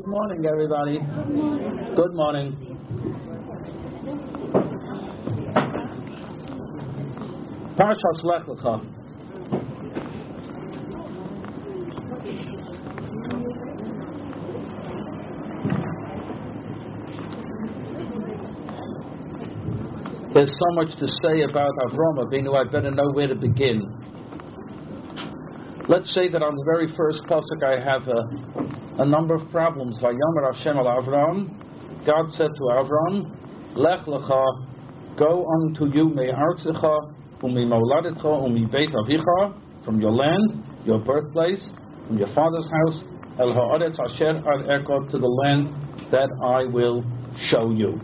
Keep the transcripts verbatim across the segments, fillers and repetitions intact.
Good morning, everybody. Good morning. Parshas Lech Lecha. There's so much to say about Avraham Avinu, I better know where to begin. Let's say that on the very first pasuk I have a, a number of problems. Vayomer Hashem al Avraham, God said to Avraham, Lech Lecha, go unto you me'artzecha, u'mimoladecha, u'mibeit avicha, from your land, your birthplace, from your father's house, el ha'aretz asher ar'eka, to the land that I will show you.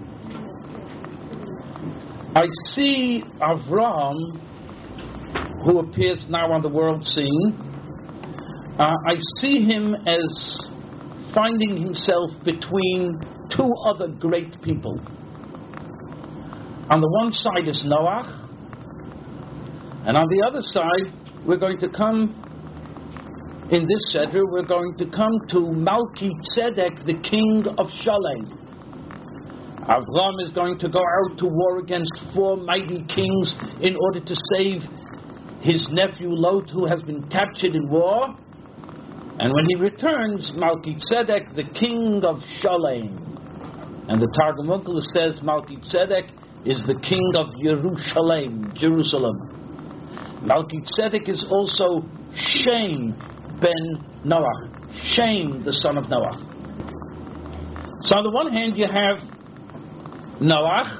I see Avraham, who appears now on the world scene. Uh, I see him as finding himself between two other great people. On the one side is Noach, and on the other side, we're going to come, in this Seder, we're going to come to Malki Tzedek, the king of Shalem. Avraham is going to go out to war against four mighty kings in order to save his nephew Lot, who has been captured in war. And when he returns, Malki Tzedek, the king of Shalem. And the Targum Onkelos says Malki Tzedek is the king of Yerushalayim, Jerusalem. Malki Tzedek is also Shem ben Noach, Shem, the son of Noach. So on the one hand you have Noach,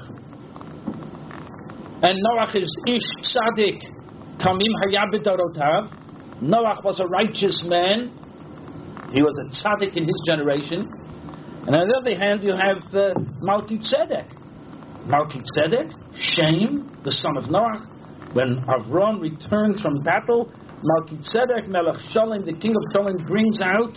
and Noach is Ish Tzadik Tamim Hayab B'Dorotav. Noach was a righteous man. He was a tzaddik in his generation. And on the other hand, you have uh, Malki Tzedek. Malki Tzedek, Shem, the son of Noach. When Avraham returns from battle, Malki Tzedek, Melech Shalem, the king of Shalem, brings out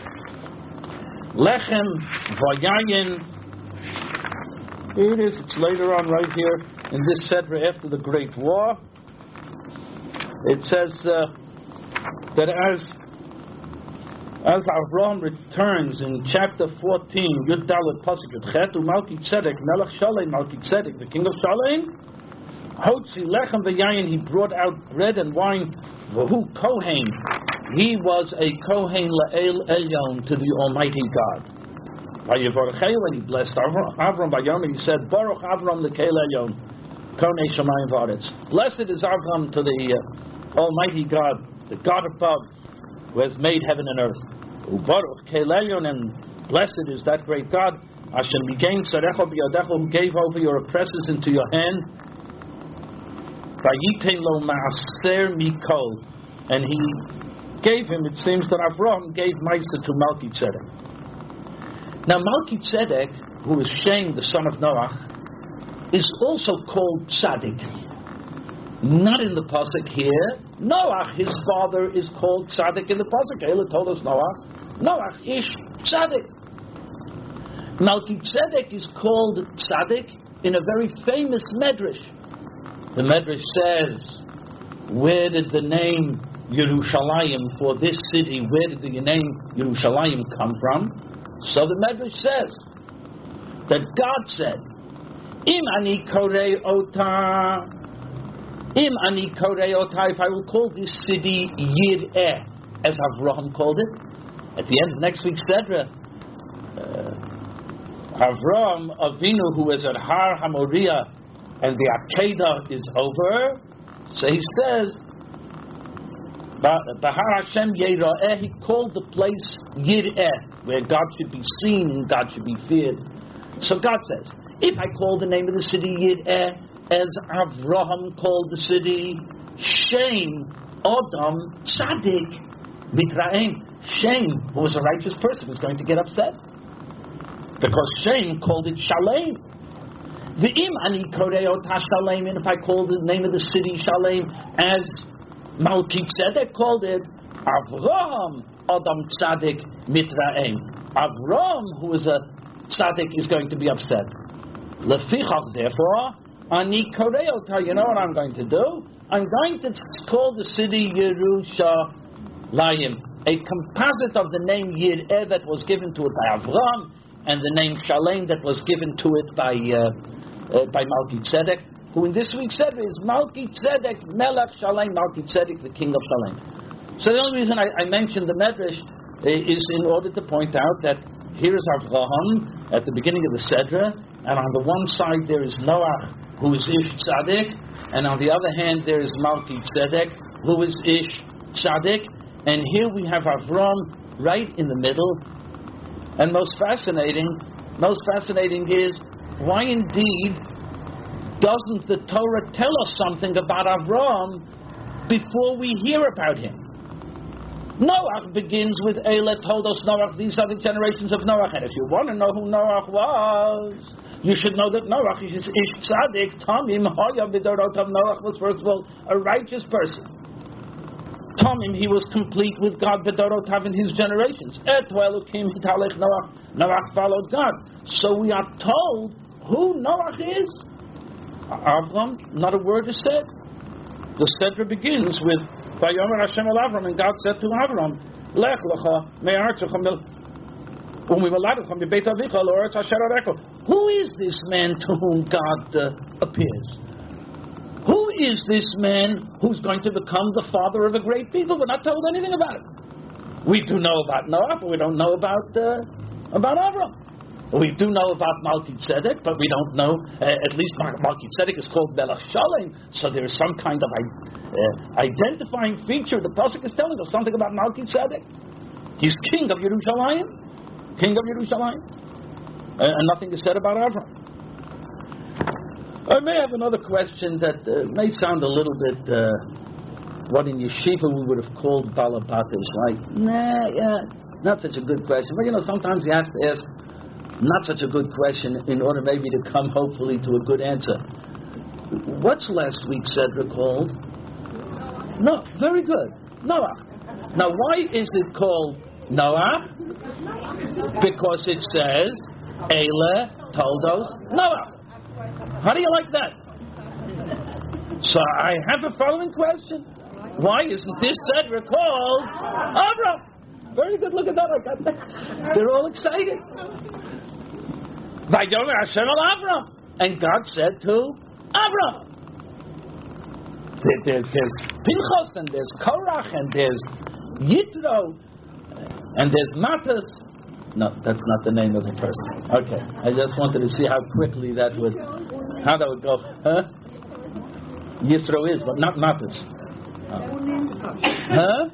Lechem Vayayin. Here it is, it's later on right here in this Seder after the Great War. It says uh, that as as Avraham returns in chapter fourteen, Yud Dalet Pasuk Yud Chet, Malki Tzedek, Melech Shalem, Malki Tzedek, the king of Shalem, Hotzi Lechem V'Yayin, he brought out bread and wine. V'hu Kohen, he was a Kohen La'el Elyon, to the Almighty God. When he blessed Avram by Yom, he said, Baruch Avram L'Keil Elyon, Konei Shamayim V'Aretz. Blessed is Avram to the uh, Almighty God, the God above, who has made heaven and earth. Ubaruch Keil Elyon, and blessed is that great God, Hashem Migain Tzarecha B'Yadecha, who gave over your oppressors into your hand. Vayitein Lo Ma'aser Mikol, and he gave him, it seems that Avraham gave Maisa to Malki Tzedek. Now, Malki Tzedek, who is Shem, the son of Noach, is also called Tzaddik. Not in the pasuk here. Noach, his father, is called Tzaddik in the pasuk. Ela told us Noach. Noach ish Tzaddik. Malki Tzedek is called Tzaddik in a very famous medrash. The medrash says, where did the name Yerushalayim for this city, where did the name Yerushalayim come from? So the Medrash says that God said, Im ani korei ota, Im ani korei ota, if I will call this city Yir'eh, as Avraham called it. At the end of next week's Sedra, uh, Avraham Avinu, who is at Har HaMoriah, and the Akedah is over, so he says, Bahar Hashem Yera'eh, he called the place Yir'eh, where God should be seen and God should be feared. So God says, if I call the name of the city Yir'eh, as Avraham called the city, Shem, Adam, Tzaddik, Mitraim, Shem, who was a righteous person, was going to get upset. Because Shem called it Shalem. V'im ani korei ota Shalem, and if I call the name of the city Shalem, as Malki Tzedek called it, Avraham Adam Tzaddik Mitraim. Avraham, who is a Tzaddik, is going to be upset. Lefichach, therefore, Ani Korei Ota, you know what I'm going to do? I'm going to call the city Yerushalayim. a composite of the name Yireh that was given to it by Avram and the name Shalem that was given to it by uh, uh, by Malki Tzedek, who in this week's Seder is Malki Tzedek Melech Shalem, Malki Tzedek, the king of Shalem. So the only reason I, I mentioned the Medrash uh, is in order to point out that here is Avraham at the beginning of the Seder, and on the one side there is Noach, who is Ish Tzaddik, and on the other hand there is Malki Tzedek, who is Ish Tzaddik, and here we have Avram right in the middle. And most fascinating, most fascinating is why indeed doesn't the Torah tell us something about Avram before we hear about him? Noach begins with Eile told us Noach, these are the generations of Noach, and if you want to know who Noach was, you should know that Noach is Ish Tzaddik, Tamim, Hoya B'dorotav. Noach was first of all a righteous person. Tamim, he was complete with God B'dorotav in his generations. Et Elokim hitalech Noach. Noach followed God. So we are told who Noach is. Avram, not a word is said. The Seder begins with Vayomer Hashem el Avram, and God said to Avram, Lech lecha me'artzecha u'mivaladecha mibeit avicha lo'eretz asher arecha. Who is this man to whom God uh, appears? Who is this man who's going to become the father of a great people? We're not told anything about it. We do know about Noah, but we don't know about uh, about Avram. We do know about Malki Tzedek, but we don't know, uh, at least Malki Tzedek is called Melech Shalem, so there is some kind of uh, identifying feature. The Pasuk is telling us something about Malki Tzedek. He's king of Yerushalayim, king of Yerushalayim, uh, and nothing is said about Avram. I may have another question that uh, may sound a little bit, uh, what in yeshiva we would have called balabatish, like, nah, yeah, not such a good question. But you know, sometimes you have to ask not such a good question in order maybe to come hopefully to a good answer. What's last week's Seder called? No, very good. Noah. Now, why is it called Noah? Because it says, Eile Toldos Noah. How do you like that? So I have a following question. Why isn't this Seder called Avram? Very good, look at that. I got that. They're all excited. Vayomer Hashem el Avram. And God said to Avram. There, there, there's Pinchas, and there's Korach, and there's Yitro, and there's Matas. No, that's not the name of the person. Okay, I just wanted to see how quickly that would, how that would go. Huh? Yitro is, but not Matas. Oh. Huh?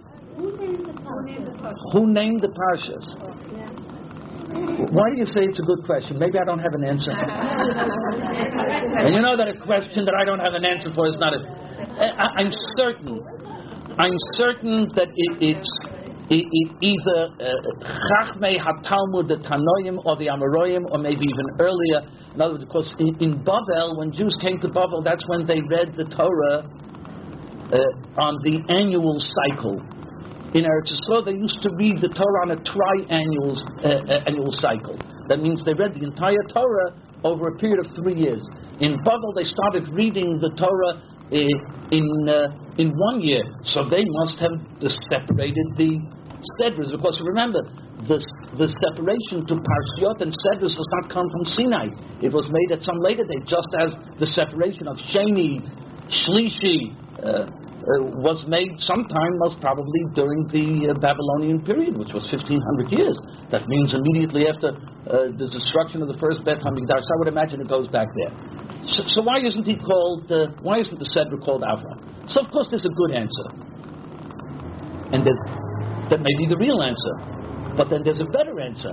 Who named the Parshas? Why do you say it's a good question? Maybe I don't have an answer. And you know that a question that I don't have an answer for is not a... I, I'm certain, I'm certain that it, it's it, it either Chachmei HaTalmud, the Tanoim, or the Amoraim, or maybe even earlier. In other words, of course, in, in Bavel, when Jews came to Bavel, that's when they read the Torah uh, on the annual cycle. In Eretz Yisrael, they used to read the Torah on a tri-annual uh, annual cycle. That means they read the entire Torah over a period of three years. In Bavel, they started reading the Torah uh, in uh, in one year, so they must have separated the Sedras. Because remember, the the separation to Parshiot and Sedras does not come from Sinai. It was made at some later date, just as the separation of Sheni, Shlishi, Uh, Uh, was made sometime, most probably during the uh, Babylonian period, which was fifteen hundred years. That means immediately after uh, the destruction of the first Beit HaMikdash. I would imagine it goes back there. So, so why isn't he called? Uh, why isn't the Seder called Avram? So of course there's a good answer, and there's, that may be the real answer. But then there's a better answer.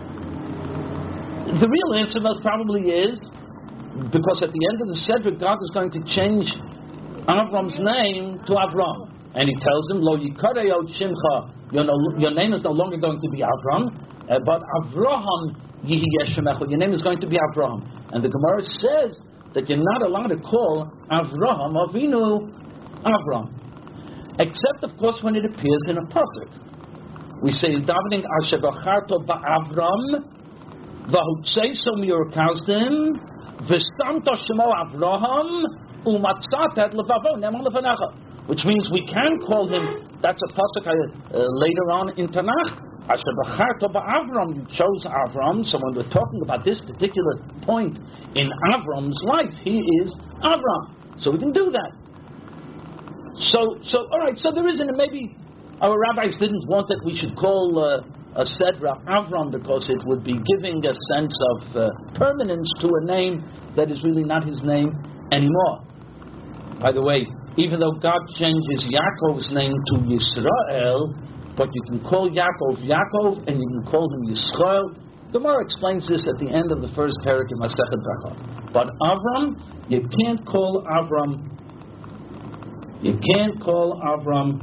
The real answer most probably is because at the end of the Seder, God is going to change Avram's name to Avram, and he tells him, "Lo yikarei od shimcha." Your, no, your name is no longer going to be Avram, uh, but Avraham yihiyeh shemecha. Your name is going to be Avraham. And the Gemara says that you're not allowed to call Avraham Avinu Avram, except of course when it appears in a pasuk. We say davening asher bacharto ba'Avram v'hutzeiso miurkazdim v'stamto shemo Avraham. Which means we can call him that's a pasuk uh, later on in Tanakh. Asher b'charto ba'Avram, you chose Avram. So when we're talking about this particular point in Avram's life, he is Avram. So we can do that. So, so all right. So there isn't. Maybe our rabbis didn't want that we should call uh, a Sedra Avram because it would be giving a sense of uh, permanence to a name that is really not his name anymore. By the way, even though God changes Yaakov's name to Yisrael, but you can call Yaakov Yaakov and you can call him Yisrael. The Gemara explains this at the end of the first parak in Masechet Brachot. But Avram, you can't call Avram. You can't call Avram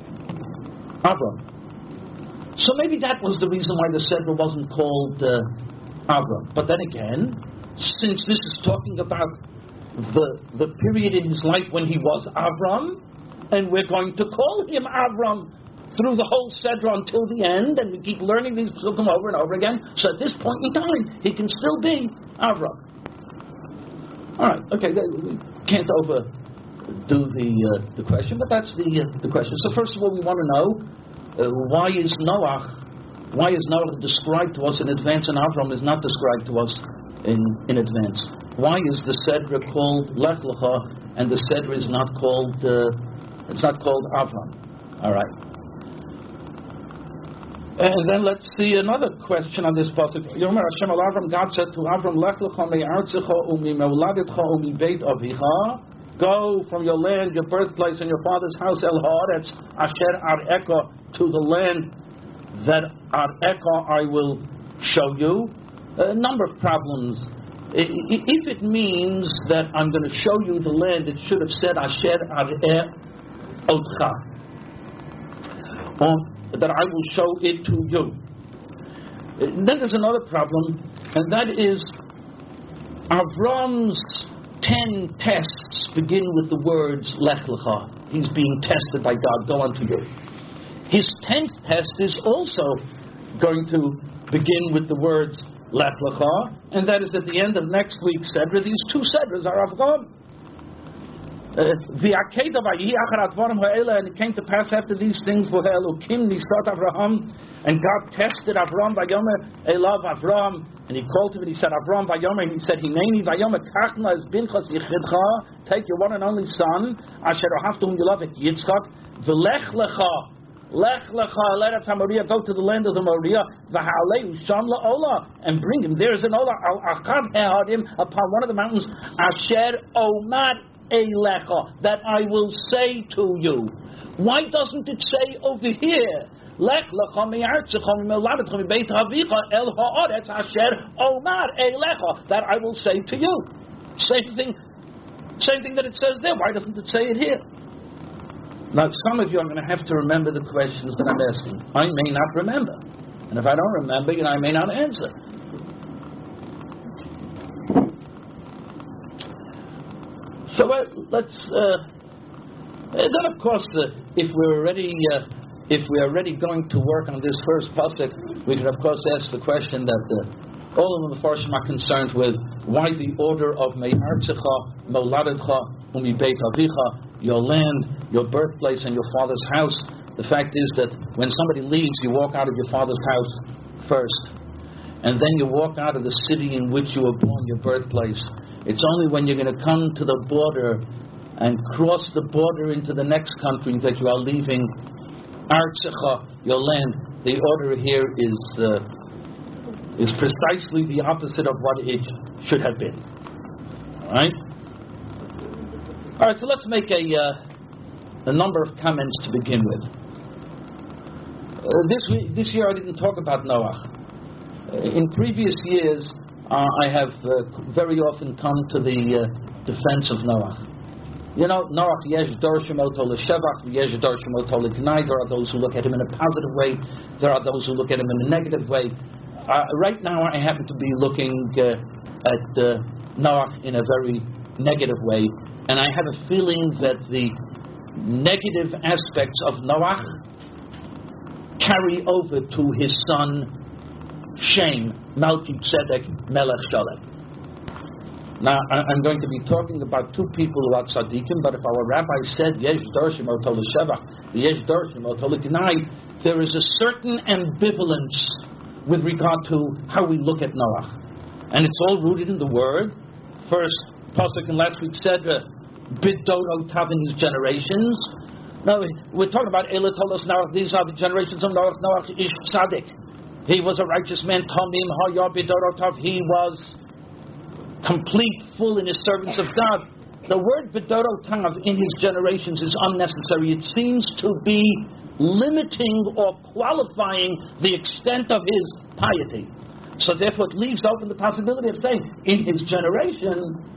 Avram. So maybe that was the reason why the Sedra wasn't called uh, Avram. But then again, since this is talking about the the period in his life when he was Avram, and we're going to call him Avram through the whole Sedra until the end, and we keep learning these psukim over and over again. So at this point in time, he can still be Avram. All right, okay, we can't overdo the uh, the question, but that's the uh, the question. So first of all, we want to know uh, why is Noach, why is Noach described to us in advance, and Avram is not described to us in in advance? Why is the Sedra called Lech Lecha and the Sedra is not called uh, it's not called Avram? All right. And then let's see another question on this pasuk. Yomer Hashem al Avram, God said to Avram, Lech lecha me'artzecha u'mi meuladetcha u'mi beit avicha. Go from your land, your birthplace, and your father's house, El Haaretz, Asher Ar'eka, to the land that Ar'eka I will show you. A number of problems. If it means that I'm going to show you the land, it should have said Asher Ar'e Otcha. Um, that I will show it to you. And then there's another problem, and that is Avram's ten tests begin with the words Lech Lecha. He's being tested by God. Go unto you. His tenth test is also going to begin with the words Lech Lecha, and that is at the end of next week's Sedra. These two Sedras are Avram. The Akeda Vayi Acharad Dvarim Ha'ela, and it came to pass after these things, V'Elokim Nisat Avraham, and God tested Avram Vayomer Elav Avram, and He called him and He said, Avram Vayomer, and He said, Hineni Vayomer Kachna Es Binchas Yichidcha, take your one and only son, Asher Ohavtu whom you love it, Yitzchak, V'Lech Lecha, Lech Lecha, let us Moria, go to the land of the Moria, V'Ha'alei Sham La'ola, and bring him. There is an Ola Al Achad He'adim upon one of the mountains, Asher Omar Eilecha, that I will say to you. Why doesn't it say over here, Lech lecha me'artzecha me'meuladetcha me'beit avicha el ha'aretz asher omar eilecha, that I will say to you. Same thing, same thing that it says there. Why doesn't it say it here? Now, some of you are going to have to remember the questions that I'm asking. I may not remember, and if I don't remember, you know, I may not answer. So uh, let's. Uh, then, of course, uh, if we're already uh, if we're already going to work on this first pasuk, we can of course ask the question that uh, all of the Mefarshim are concerned with: why the order of Me'artzecha, Meuladetcha, Umi Beit Avicha, your land, your birthplace, and your father's house? The fact is that when somebody leaves, you walk out of your father's house first, and then you walk out of the city in which you were born, your birthplace. It's only when you're going to come to the border and cross the border into the next country that you are leaving Artzecha, your land. The order here is uh, is precisely the opposite of what it should have been. All right? All right, so let's make a, uh, a number of comments to begin with. Uh, this, week, this year I didn't talk about Noach. Uh, in previous years, Uh, I have uh, very often come to the uh, defense of Noach. You know, Noach, yesh dorshim oto l'shevach, yesh dorshim oto l'gnai. There are those who look at him in a positive way. There are those who look at him in a negative way. Uh, right now, I happen to be looking uh, at uh, Noach in a very negative way, and I have a feeling that the negative aspects of Noach carry over to his son Shem, Malki Tzedek Melech Shalem. Now, I'm going to be talking about two people who are tzaddikim, but if our rabbi said, Yesh Dorshim Otol Shevach, Yesh Dorshim Otol Gnai, there is a certain ambivalence with regard to how we look at Noah. And it's all rooted in the word. First, Pasuk in last week said, Bidoro Tav in his generations. Now, we're talking about Elah Tolos Noach. These are the generations of Noach. Noach Ish Tzaddik. He was a righteous man. Tomim Hayah Bidoro Tav. He was complete, full in his servants of God. The word Bidoro Tav in his generations is unnecessary. It seems to be limiting or qualifying the extent of his piety. So therefore it leaves open the possibility of saying, in his generation,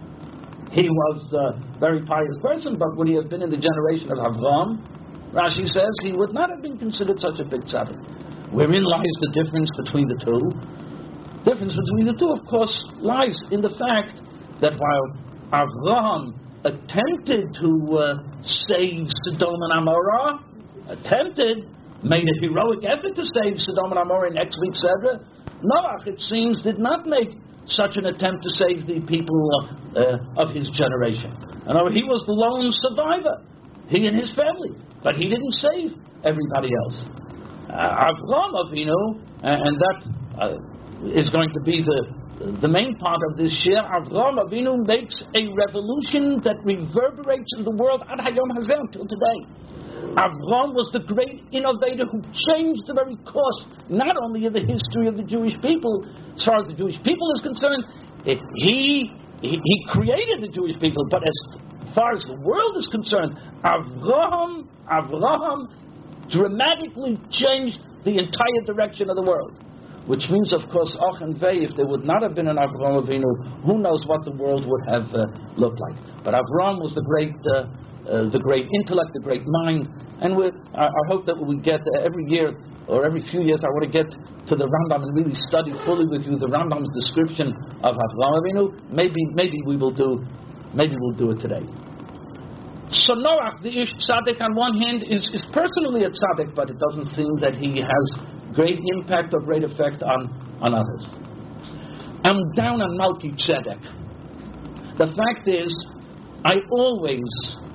he was a very pious person, but would he have been in the generation of Avraham? Rashi says he would not have been considered such a big tzaddik. Wherein lies the difference between the two? The difference between the two, of course, lies in the fact that while Avraham attempted to uh, save Sodom and Amorah, attempted, made a heroic effort to save Sodom and Amorah in next week's Sedra, Noach, it seems, did not make such an attempt to save the people uh, of his generation. And he was the lone survivor, he and his family, but he didn't save everybody else. Uh, Avraham Avinu, uh, and that uh, is going to be the the main part of this year. Avraham Avinu makes a revolution that reverberates in the world ad hayom hazeh until today. Avraham was the great innovator who changed the very course, not only of the history of the Jewish people, as far as the Jewish people is concerned, it, he, he he created the Jewish people, but as far as the world is concerned, Avraham, Avraham dramatically changed the entire direction of the world. Which means, of course, Och and Vei, if there would not have been an Avraham Avinu, who knows what the world would have uh, looked like. But Avraham was the great uh, Uh, the great intellect, the great mind, and we I, I hope that we get uh, every year or every few years I want to get to the Rambam and really study fully with you the Rambam's description of Avraham Avinu. Maybe maybe we will do maybe we'll do it today. So Noach, the Ish Tzaddik, on one hand is, is personally a tzaddik, but it doesn't seem that he has great impact or great effect on, on others. I'm down on Malki Tzedek. The fact is, I always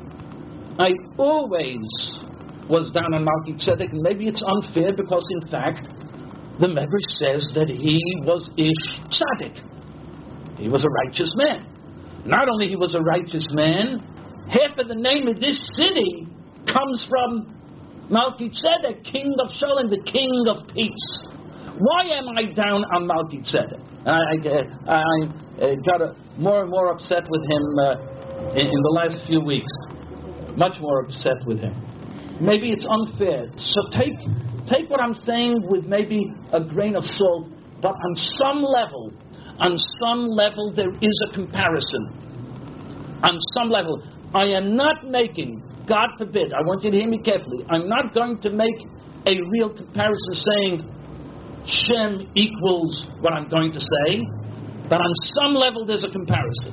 I always was down on Malki Tzedek, and maybe it's unfair because, in fact, the Medrash says that he was Ish Tzaddik. He was a righteous man. Not only he was a righteous man, half of the name of this city comes from Malki Tzedek, king of Shalom, the king of peace. Why am I down on Malki Tzedek? I, I, I uh, got uh, more and more upset with him uh, in, in the last few weeks. Much more upset with him. Maybe it's unfair. So take take what I'm saying with maybe a grain of salt, but on some level, on some level there is a comparison. On some level, I am not making, God forbid, I want you to hear me carefully, I'm not going to make a real comparison saying Shem equals what I'm going to say, but on some level there's a comparison.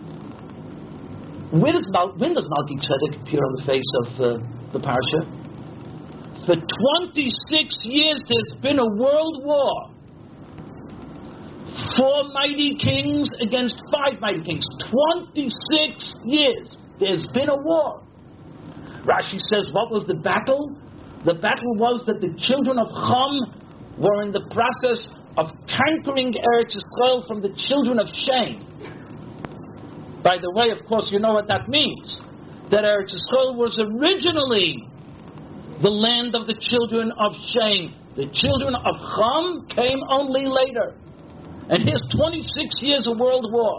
Where does Mal- when does Malki Tzedek appear on the face of uh, the parsha? For twenty-six years there's been a world war. Four mighty kings against five mighty kings. twenty-six years there's been a war. Rashi says, what was the battle? The battle was that the children of Cham were in the process of conquering Eretz Yisrael from the children of Shem. By the way, of course, you know what that means. That Eretz Yisrael was originally the land of the children of Shem. The children of Cham came only later. And here's twenty-six years of world war.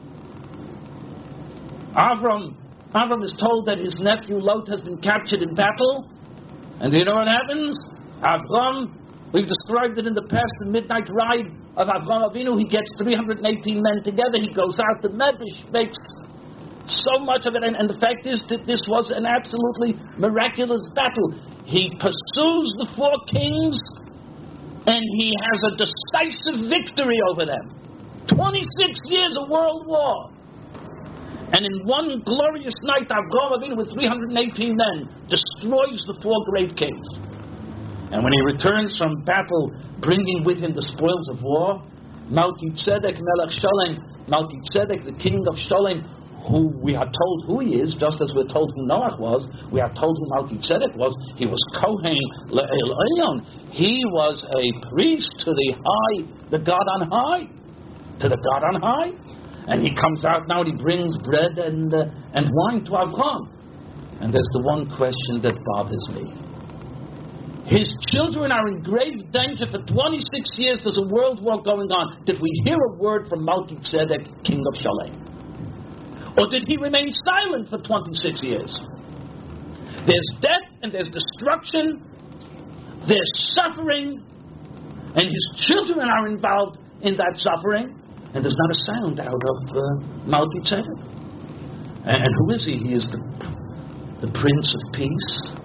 Avram, Avram is told that his nephew Lot has been captured in battle. And do you know what happens? Avram, we've described it in the past, the midnight ride of Avraham Avinu, he gets three hundred eighteen men together, he goes out, the Medrash makes so much of it, and, and the fact is that this was an absolutely miraculous battle. He pursues the four kings, and he has a decisive victory over them. twenty-six years of world war. And in one glorious night, Avraham Avinu with three hundred eighteen men destroys the four great kings. And when he returns from battle, bringing with him the spoils of war, Malki Tzedek Melech Shalem Melchizedek, the king of Sholem, who we are told who he is, just as we're told who Noach was, we are told who Melchizedek was. He was Kohen Le'el Elyon. He was a priest to the high, the God on high, to the God on high. And he comes out now and he brings bread and uh, and wine to Avraham. And there's the one question that bothers me. His children are in grave danger for twenty-six years. There's a world war going on. Did we hear a word from Melchizedek, king of Shalem? Or did he remain silent for twenty-six years? There's death and there's destruction. There's suffering. And his children are involved in that suffering. And there's not a sound out of uh, Melchizedek. And, and who is he? He is the, the Prince of Peace.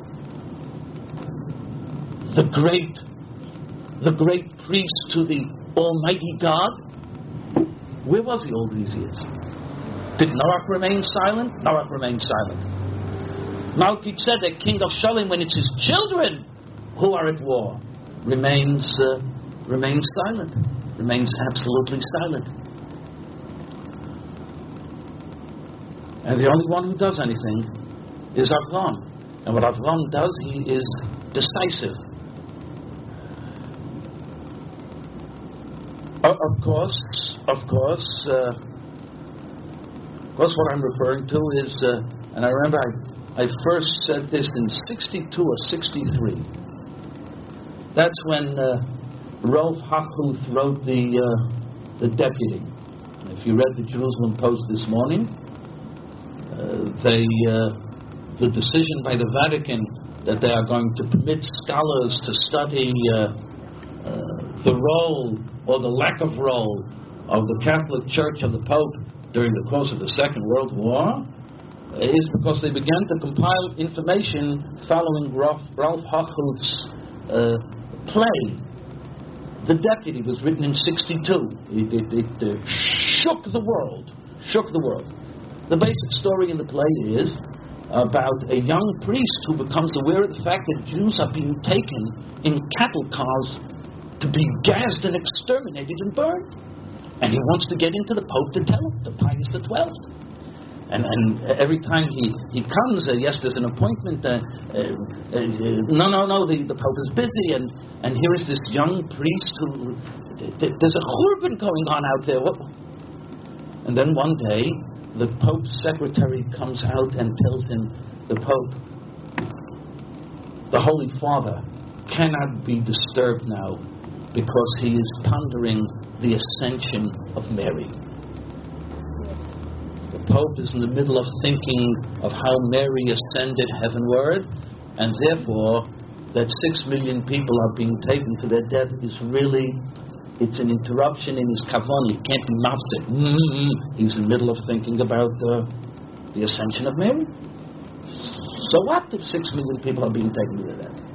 The great, the great priest to the Almighty God. Where was he all these years? Did Noach remain silent? Noach remained silent. Melchizedek, king of Shalem, when it's his children who are at war, remains uh, remains silent. Remains absolutely silent. And the only one who does anything is Avraham. And what Avraham does, he is decisive. Uh, of course, of course, uh, of course, what I'm referring to is, uh, and I remember I, I first said this in sixty-two or sixty-three. That's when uh, Rolf Hachhuth wrote the uh, the Deputy. If you read the Jerusalem Post this morning, uh, they uh, the decision by the Vatican that they are going to permit scholars to study uh, uh, the role or the lack of role of the Catholic Church and the Pope during the course of the Second World War is because they began to compile information following Rolf, Rolf Hachhuth's uh, play. The Deputy was written in sixty-two. It, it, it uh, shook the world. Shook the world. The basic story in the play is about a young priest who becomes aware of the fact that Jews are being taken in cattle cars to be gassed and exterminated and burned. And he wants to get into the Pope to tell him, to Pius the twelfth. And, and every time he, he comes, uh, yes, there's an appointment. Uh, uh, uh, no, no, no, the, the Pope is busy. And, and here is this young priest who, th- th- there's a churban going on out there. What? And then one day, the Pope's secretary comes out and tells him, the Pope, the Holy Father, cannot be disturbed now because he is pondering the ascension of Mary. The Pope is in the middle of thinking of how Mary ascended heavenward, and therefore that six million people are being taken to their death is really, it's an interruption in his kavanah. He can't be mafsek. Mm-hmm. He's in the middle of thinking about uh, the ascension of Mary. So what if six million people are being taken to their death?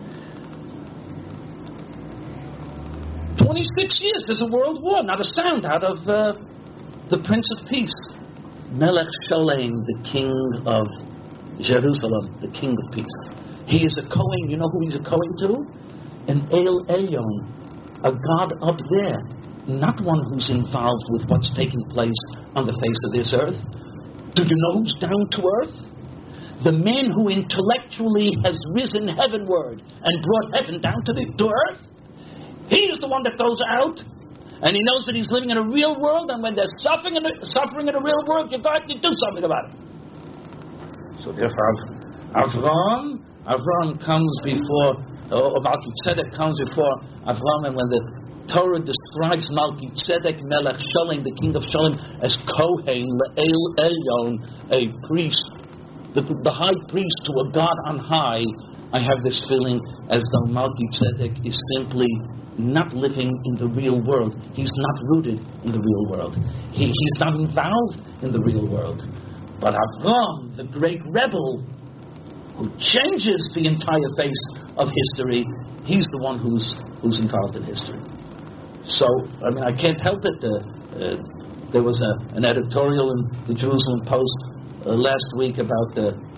twenty-six years, there's a world war, not a sound out of uh, the Prince of Peace. Melech Shalem, the king of Jerusalem, the king of peace. He is a Kohen. You know who he's a Kohen to? An El Elyon, a God up there, not one who's involved with what's taking place on the face of this earth. Do you know who's down to earth? The man who intellectually has risen heavenward and brought heaven down to, the, to earth. He is the one that goes out, and he knows that he's living in a real world, and when there's suffering in a, suffering in a real world, you got to do something about it. So therefore, Avraham, Avraham comes before, or Melchizedek comes before Avraham, and when the Torah describes Melchizedek, Melech Shalem, the king of Shalem, as Kohen, Le'el Elyon, a priest, the, the high priest to a God on high, I have this feeling as though Melchizedek is simply not living in the real world. He's not rooted in the real world. He, he's not involved in the real world. But Avraham, the great rebel, who changes the entire face of history, he's the one who's who's involved in history. So, I mean, I can't help it. Uh, uh, there was a, an editorial in the Jerusalem Post uh, last week about the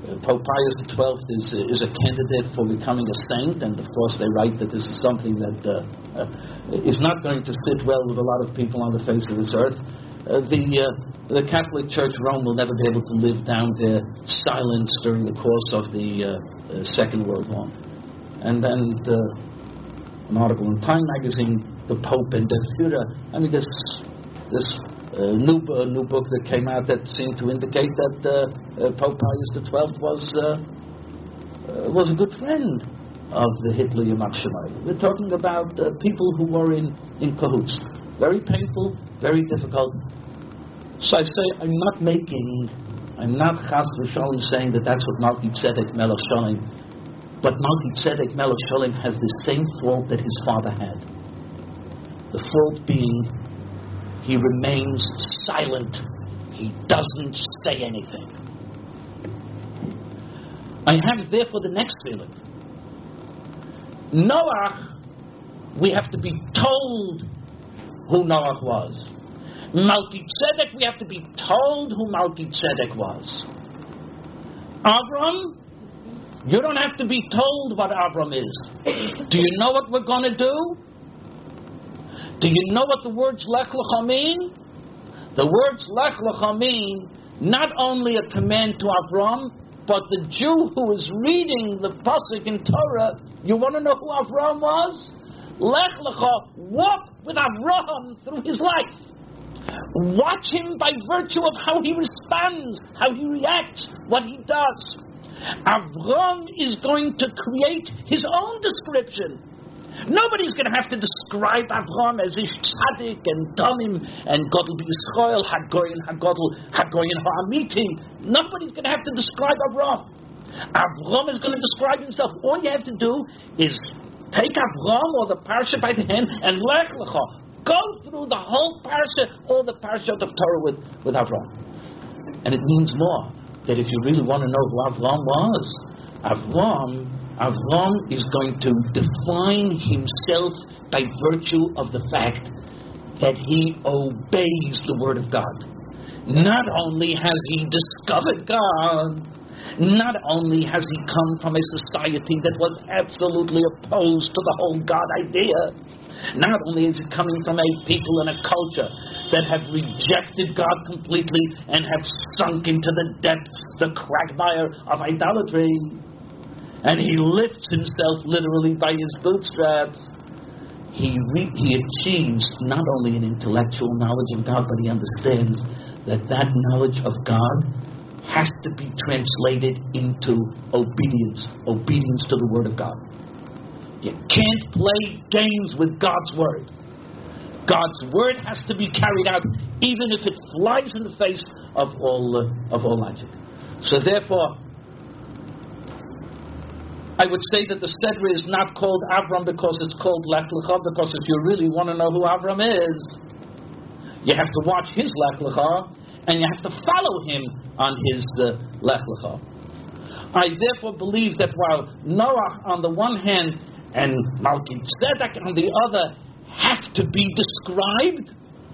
Pope Pius the twelfth is is a candidate for becoming a saint, and of course they write that this is something that uh, uh, is not going to sit well with a lot of people on the face of this earth. Uh, the uh, the Catholic Church Rome will never be able to live down their silence during the course of the uh, uh, Second World War. And then uh, an article in Time magazine, the Pope and Der Führer. I mean, this this uh, new uh, new book that came out that seemed to indicate that uh, uh, Pope Pius the twelfth was uh, uh, was a good friend of the Hitler Yamach Shemayim. We're talking about uh, people who were in, in cahoots. Very painful, very difficult. So I say, I'm not making, I'm not Chas v'Shalom saying that that's what Malki Tzedek Melech Shalom. But Malki Tzedek Melech Shalom has the same fault that his father had. The fault being, he remains silent. He doesn't say anything. I have therefore the next feeling. Noah, we have to be told who Noah was. Malki Tzedek, we have to be told who Malki Tzedek was. Avram, you don't have to be told what Avram is. Do you know what we're going to do? Do you know what the words Lech Lecha mean? The words Lech Lecha mean not only a command to Avram, but the Jew who is reading the pasuk in Torah, you want to know who Avram was? Lech Lecha, walk with Avram through his life. Watch him by virtue of how he responds, how he reacts, what he does. Avram is going to create his own description. Nobody's going to have to describe Avram as Ish Tzaddik and Damim and Godel B'Yisrael, Hagoyin Hagodel, Hagoyin Ha'amiti. Nobody's going to have to describe Avram. Avram is going to describe himself. All you have to do is take Avram or the Parsha by the hand and Lech Lecha. Go through the whole Parsha, all the Parashot of Torah with, with Avram. And it means more, that if you really want to know who Avram was, Avram, Avram is going to define himself by virtue of the fact that he obeys the Word of God. Not only has he discovered God, not only has he come from a society that was absolutely opposed to the whole God idea, not only is he coming from a people and a culture that have rejected God completely and have sunk into the depths, the quagmire of idolatry, and he lifts himself literally by his bootstraps, he, re- he achieves not only an intellectual knowledge of God, but he understands that that knowledge of God has to be translated into obedience, obedience to the Word of God. You can't play games with God's Word. God's Word has to be carried out, even if it flies in the face of all uh, of all logic. So therefore, I would say that the Sedra is not called Avram because it's called Lech Lecha, because if you really want to know who Avram is, you have to watch his Lech Lecha, and you have to follow him on his uh, Lech Lecha. I therefore believe that while Noah on the one hand and Malki Tzedek on the other have to be described,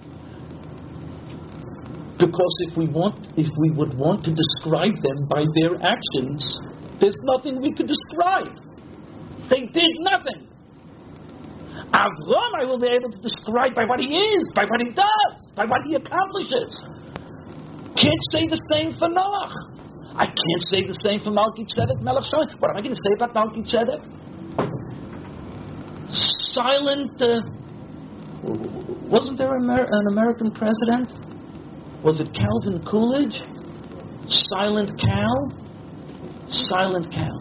because if we want, if we would want to describe them by their actions, there's nothing we could describe. They did nothing. Avram I will be able to describe by what he is, by what he does, by what he accomplishes. Can't say the same for Noah. I can't say the same for Malki Tzedek Melech Shalom. What am I going to say about Malki Tzedek? Silent. Uh, wasn't there Amer- an American president? Was it Calvin Coolidge? Silent Cal? Silent Cal.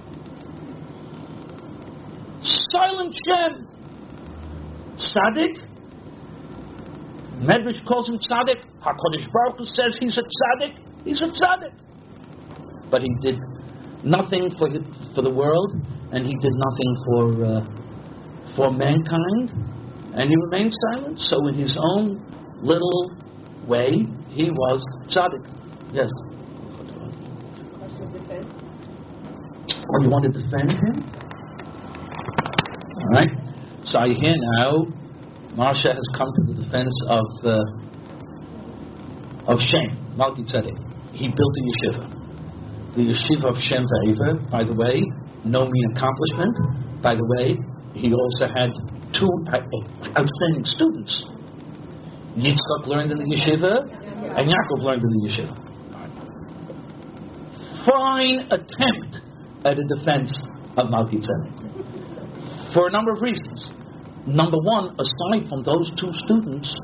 Silent Shem. Tzaddik. Medrash calls him Tzaddik. HaKadosh Baruch Hu says he's a Tzaddik. He's a Tzaddik. But he did nothing for the, for the world, and he did nothing for uh, for mankind, and he remained silent. So in his own little way, he was Tzaddik. Yes. Oh, you want to defend him? All right. So I hear now, Marsha has come to the defense of uh, of Shem, Malki Tzedek. He built a yeshiva. the yeshiva of Shem V'Ever, by the way, no mean accomplishment. By the way, he also had two outstanding students. Yitzchak learned in the yeshiva, and Yaakov learned in the yeshiva. Fine attempt at a defense of Malki Tzedek. For a number of reasons. Number one, aside from those two students,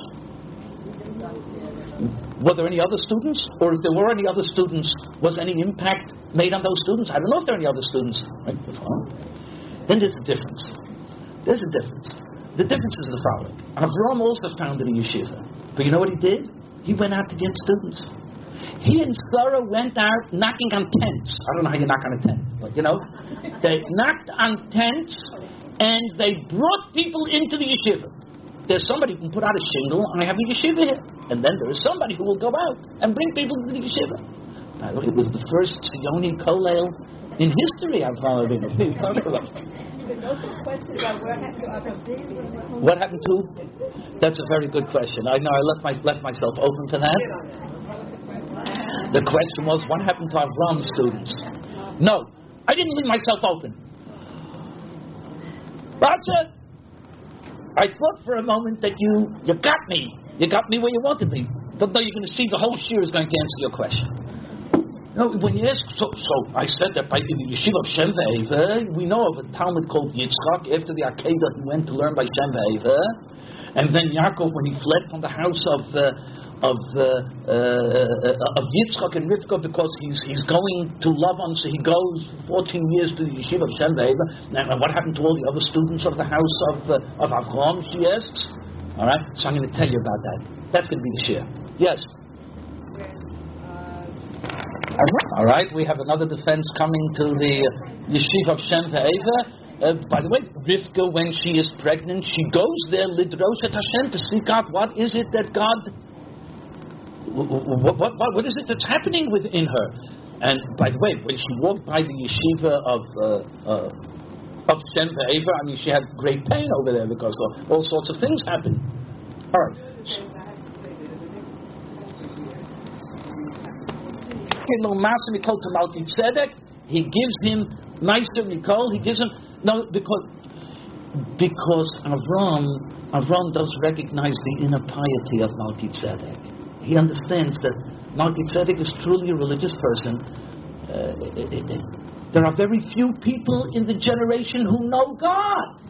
were there any other students? Or if there were any other students, was any impact made on those students? I don't know if there are any other students. Right? Then there's a difference. There's a difference. The difference is the following. Avram also founded a yeshiva. But you know what he did? He went out to get students. He and Sarah went out knocking on tents. I don't know how you knock on a tent, but you know, they knocked on tents and they brought people into the yeshiva. There's somebody who can put out a shingle, I have a yeshiva here. And then there is somebody who will go out and bring people to the yeshiva. By the way, it was the first Zioni Kollel in history I've followed in. What happened to? That's a very good question. I know I left, my, left myself open for that. The question was, what happened to Avram's students? No, I didn't leave myself open. Roger, I thought for a moment that you you got me. You got me where you wanted me. But now you're going to see the whole shir is going to answer your question. No, when you ask, so, so I said that by the yeshiva of Shem V'Ever, we know of a Talmud called Yitzchak. After the Akedah, he went to learn by Shem V'Ever. And then Yaakov, when he fled from the house of uh, of uh, uh, of Yitzchak and Rivka, because he's he's going to Lavan, so he goes fourteen years to the yeshiva of Shem V'Ever. And what happened to all the other students of the house of uh, of Avram? She asks. All right, so I'm going to tell you about that. That's going to be the shir. Yes. All right, we have another defense coming to the yeshiva of Shem V'Ever. Uh, by the way, Rivka, when she is pregnant, she goes there, Lidrosh et Hashem, to seek out what is it that God, what, what, what, what is it that's happening within her. And by the way, when she walked by the yeshiva of uh, uh, of Shem V'Ever, I mean, she had great pain over there because of all sorts of things happened. All right. To Malki Tzedek, he gives him nicer Mikol. He gives him no because because Avram Avram does recognize the inner piety of Malki Tzedek. He understands that Malki Tzedek is truly a religious person. Uh, it, it, it, there are very few people in the generation who know God.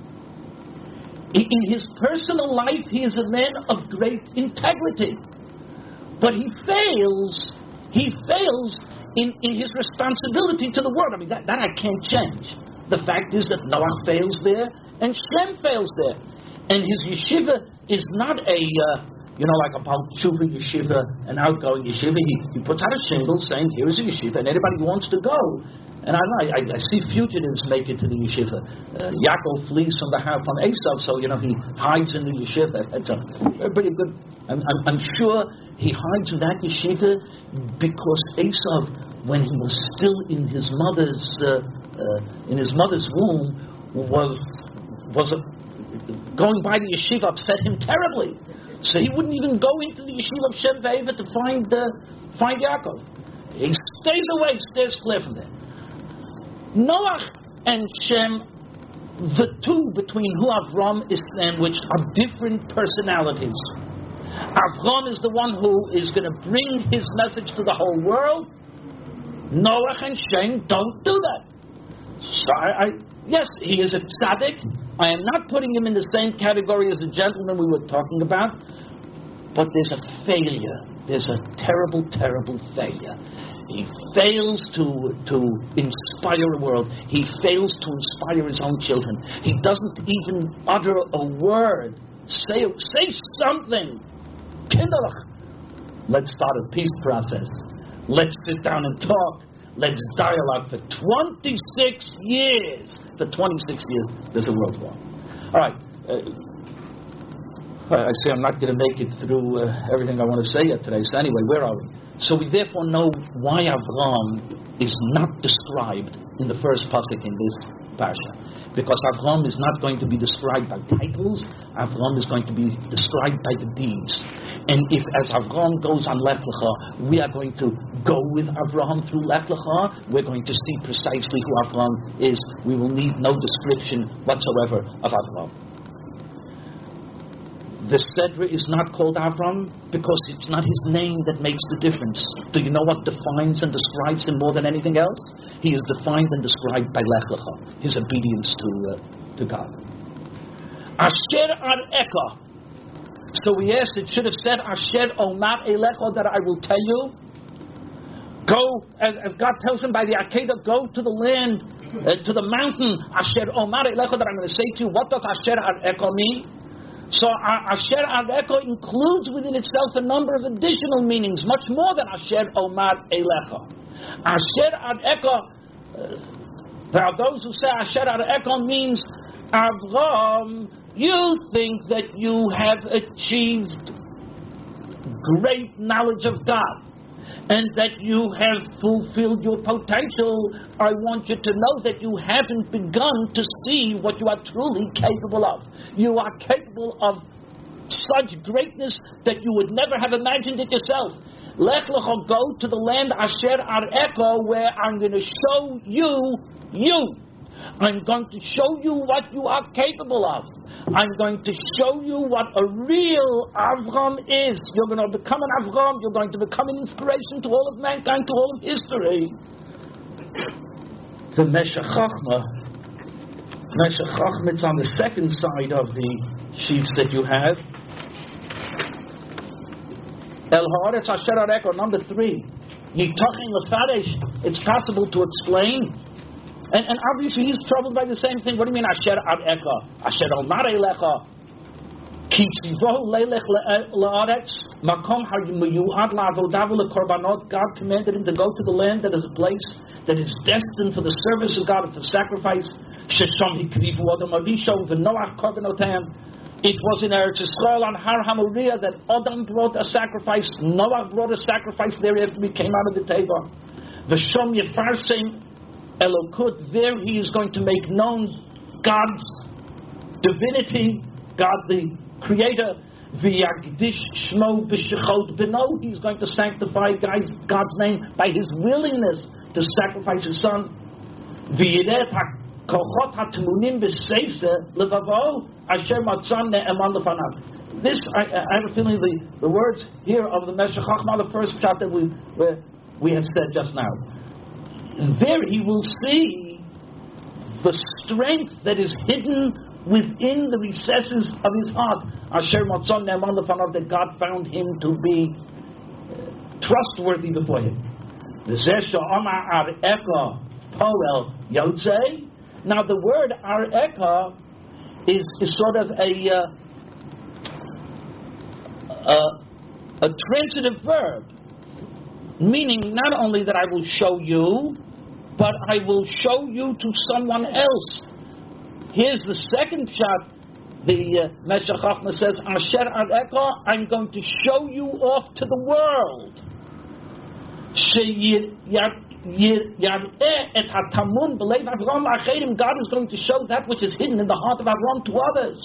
In, in his personal life, he is a man of great integrity, but he fails. He fails in, in his responsibility to the world. I mean, that, that I can't change. The fact is that Noah fails there and Shem fails there. And his yeshiva is not a, uh, you know, like a Baal Tshuva yeshiva, an outgoing yeshiva. He, he puts out a shingle saying, here is a yeshiva, and anybody who wants to go. And I, I, I see fugitives make it to the yeshiva. Uh, Yaakov flees from the house from Esav, so, you know, he hides in the yeshiva. That's a, a pretty good... I'm, I'm, I'm sure he hides in that yeshiva because Esav, when he was still in his mother's uh, uh, in his mother's womb, was was a, going by the yeshiva upset him terribly. So he wouldn't even go into the yeshiva of Shem V'Ever to find uh, find Yaakov. He stays away, stays clear from there. Noach and Shem, the two between who Avram is sandwiched, are different personalities. Avram is the one who is going to bring his message to the whole world. Noach and Shem don't do that. So I, I, yes, he is a tzaddik. I am not putting him in the same category as the gentleman we were talking about, but there's a failure. There's a terrible, terrible failure. He fails to to inspire a world. He fails to inspire his own children. He doesn't even utter a word. Say say something. Kinderlich. Let's start a peace process. Let's sit down and talk. Let's dialogue for twenty-six years. For twenty-six years, there's a world war. All right. Uh, I say I'm not going to make it through uh, everything I want to say yet today. So anyway, where are we? So we therefore know why Avram is not described in the first pasuk in this parsha. Because Avram is not going to be described by titles. Avram is going to be described by the deeds. And if, as Avraham goes on Lech Lecha, we are going to go with Avraham through Lech Lecha, we're going to see precisely who Avraham is. We will need no description whatsoever of Avraham. The Sedra is not called Avram because it's not his name that makes the difference. Do you know what defines and describes him more than anything else? He is defined and described by Lech Lecha, his obedience to uh, to God. Asher Ad Eka. So we asked, it should have said Asher Omar Elecha, that I will tell you. Go, as, as God tells him by the Akedah, go to the land, uh, to the mountain. Asher Omar Elecha, that I'm going to say to you. What does Asher Ad Eka mean? So Asher Ad Eka includes within itself a number of additional meanings, much more than Asher Omar Elecha. Asher Ad Eka, uh, there are those who say Asher Ad Eka means Avraham, you think that you have achieved great knowledge of God and that you have fulfilled your potential. I want you to know that you haven't begun to see what you are truly capable of. You are capable of such greatness that you would never have imagined it yourself. Lech Lecha, go to the land Asher Ad Eka, where I'm going to show you you. I'm going to show you what you are capable of. I'm going to show you what a real Avram is. You're going to become an Avram. You're going to become an inspiration to all of mankind, to all of history. The Meshech Chochmah, Meshech Chochmah, it's on the second side of the sheets that you have. El Haaretz Asher Ad Eka, number three. Yitachin Lefaresh. It's possible to explain. And, and obviously he's troubled by the same thing. What do you mean Asher Ad Eka? Asher Omar Elecha. Ki tzivohu leilech la'aretz makom hayuad la'avodav lekorbanot. God commanded him to go to the land that is a place that is destined for the service of God and for sacrifice. Shesham hikrivu Adam Avisho v'Noach korbanotayim. It was in Eretz Yisrael on Har HaMoriah that Adam brought a sacrifice. Noah brought a sacrifice there after we came out of the Teva. V'shom yefarsem Elokut, there he is going to make known God's divinity, God the Creator. V'yagdish shmo b'shechot b'no, he's going to sanctify God's, God's name by his willingness to sacrifice his son. V'yiret ha'kochot ha'temunim b'seisa levavo asher matzan ne'eman lefanav. This, I, I have a feeling the, the words here of the Meshech Chochmah, the first shot that we, we have said just now. There he will see the strength that is hidden within the recesses of his heart. Asher Matzon Ne'eman Lefanav, that God found him to be trustworthy before him. Now the word Ar Eka is, is sort of a uh, a, a transitive verb, meaning not only that I will show you, but I will show you to someone else. Here's the second shot. The uh, Meshech Chochmah says, Asher Ad Eka, I'm going to show you off to the world. God is going to show that which is hidden in the heart of Avram to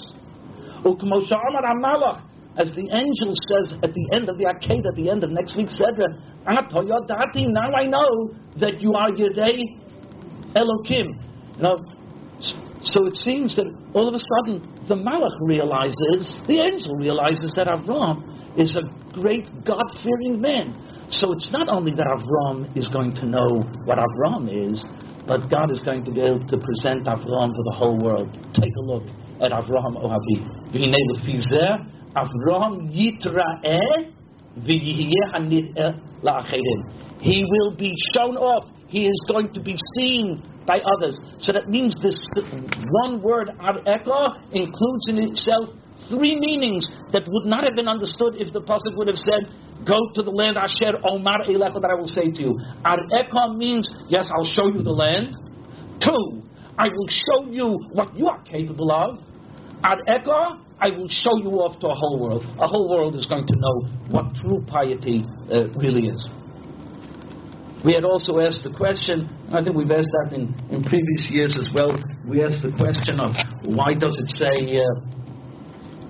others. As the angel says at the end of the Akedah, at the end of next week's Sedra, now I know that you are Yirei Elokim. You know, so it seems that all of a sudden the Malach realizes, the angel realizes that Avram is a great God-fearing man. So it's not only that Avram is going to know what Avram is, but God is going to be able to present Avram to the whole world. Take a look at Avraham Ohavi. V'hinei lefizeh Avraham yitra'eh v'yihyeh hanir'eh la'acherim. He will be shown off. He is going to be seen by others. So that means this one word Ad Eka includes in itself three meanings that would not have been understood if the pasuk would have said, "Go to the land Asher Omar Elecha, that I will say to you." Ad Eka means, yes, I'll show you the land. Two, I will show you what you are capable of. Ad Eka, I will show you off to a whole world. A whole world is going to know what true piety uh, really is. We had also asked the question, and I think we've asked that in, in previous years as well, we asked the question of why does it say uh,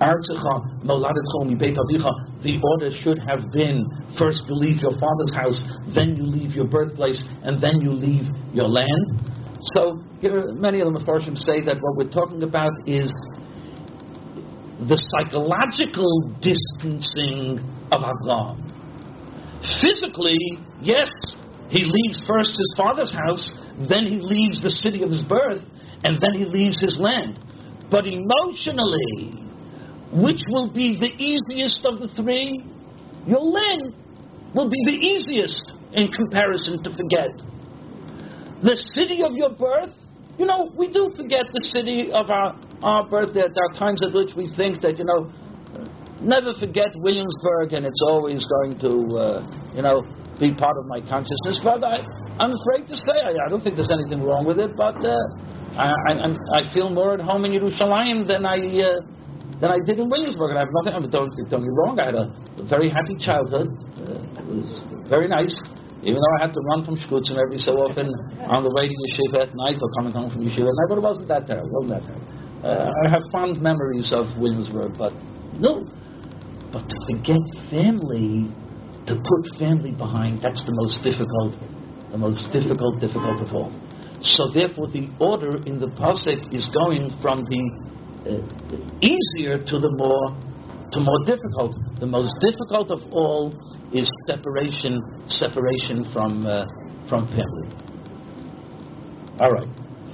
The order should have been, first you leave your father's house, then you leave your birthplace, and then you leave your land. So here, many of the Mefarshim say that what we're talking about is the psychological distancing of Avram. Physically, yes, he leaves first his father's house, then he leaves the city of his birth, and then he leaves his land. But emotionally, which will be the easiest of the three? Your land will be the easiest in comparison to forget. The city of your birth, you know, we do forget the city of our, our birth. There are times at which we think that, you know, never forget Williamsburg, and it's always going to, uh, you know, be part of my consciousness. But I, I'm afraid to say, I, I don't think there's anything wrong with it, but uh, I, I, I feel more at home in Yerushalayim than I uh, than I did in Williamsburg. And I have nothing, I mean, don't, don't get me wrong, I had a, a very happy childhood. Uh, it was very nice. Even though I had to run from Shkutzim every so often on the way to Yeshiva at night or coming home from Yeshiva at night, but it wasn't that terrible. It wasn't that terrible. Uh, I have fond memories of Williamsburg, but no. But to forget family, to put family behind, that's the most difficult, the most difficult, difficult of all. So therefore the order in the Pasuk is going from the uh, easier to the more, to more difficult. The most difficult of all is separation, separation from uh, from family. All right.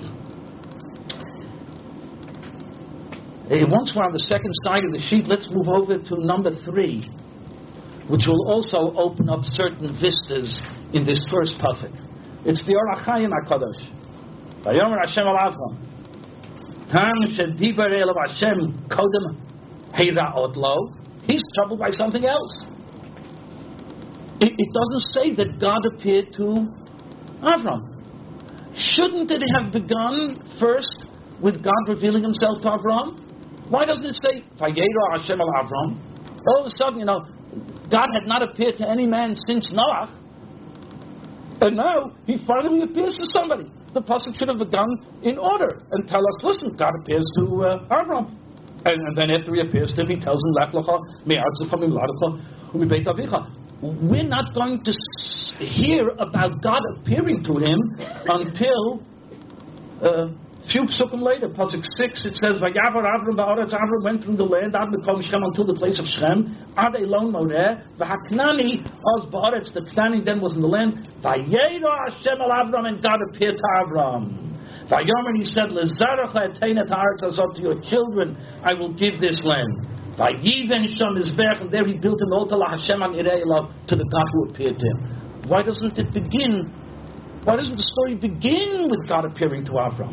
Uh, once we're on the second side of the sheet, let's move over to number three, which will also open up certain vistas in this first pasuk. It's the Or HaChaim HaKadosh. Vayomer Hashem al Avram, Tam shediber elav Hashem kodem heiraot lo. He's troubled by something else. It, it doesn't say that God appeared to Avram. Shouldn't it have begun first with God revealing himself to Avram? Why doesn't it say, Vayera Hashem al Avram? All of a sudden, you know, God had not appeared to any man since Noah, and now he finally appears to somebody. The pasuk should have begun in order and tell us, listen, God appears to uh, Avram. And, and then after he appears to him, he tells him, Lech lecha me'artzecha mi'moladecha u'mibeit avicha. We're not going to hear about God appearing to him until a uh, few psukim later. Pasuk six, it says, Vayavar Avram ba'aretz. Avram went through the land, ad mekom Shem, until the place of Shem, ad elon moreh, v'haknani oz ba'aretz. The Knani then was in the land. Vayera Hashem al Avram, and God appeared to Avram. Vayomer, he said, Lezarecha eteinet haaretz azot, to your children I will give this land. Vayiven Sham Mizbech, and there he built an altar la Hashem Anirei Elav, to the God who appeared to him. Why doesn't it begin? Why doesn't the story begin with God appearing to Avram?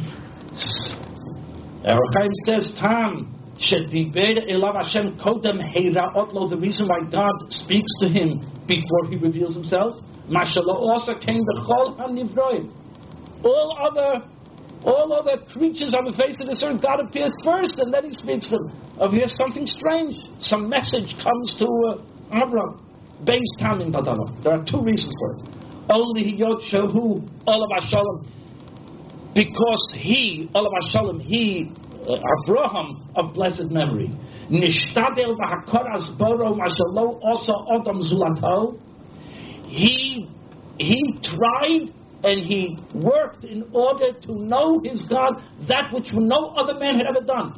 Or HaChaim says, Tam shediber elav Hashem kodem heiraot lo. The reason why God speaks to him before he reveals himself, Mashallah also came b'chol hanivroim. All other, all other creatures on the face of this earth, God appears first, and then He speaks to them. Over here, something strange. Some message comes to uh, Avram. Based on in Badala. There are two reasons for it. Only Yod Shehu Olav Hashalom, because he, Olav Hashalom, he, uh, Avraham of blessed memory, Nishtadel v'hakoras boro mashalo also Odom zulato. He he tried and he worked in order to know his God, that which no other man had ever done.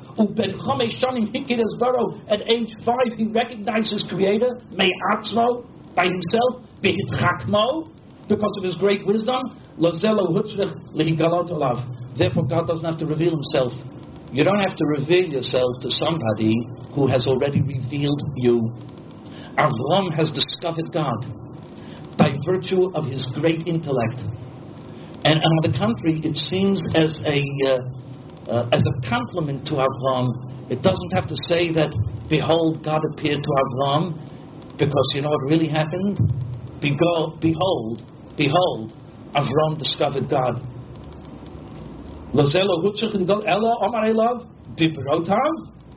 At age five, he recognized his Creator, Me'atzmo, by himself, because of his great wisdom. Therefore, God doesn't have to reveal himself. You don't have to reveal yourself to somebody who has already revealed you. Avram has discovered God by virtue of his great intellect. And, and on the contrary, it seems as a uh, uh, as a compliment to Avram. It doesn't have to say that, behold, God appeared to Avram, because you know what really happened? Behold, behold, behold, Avram discovered God. Lazelo hutzich and Ella Omar Elav Dibrotav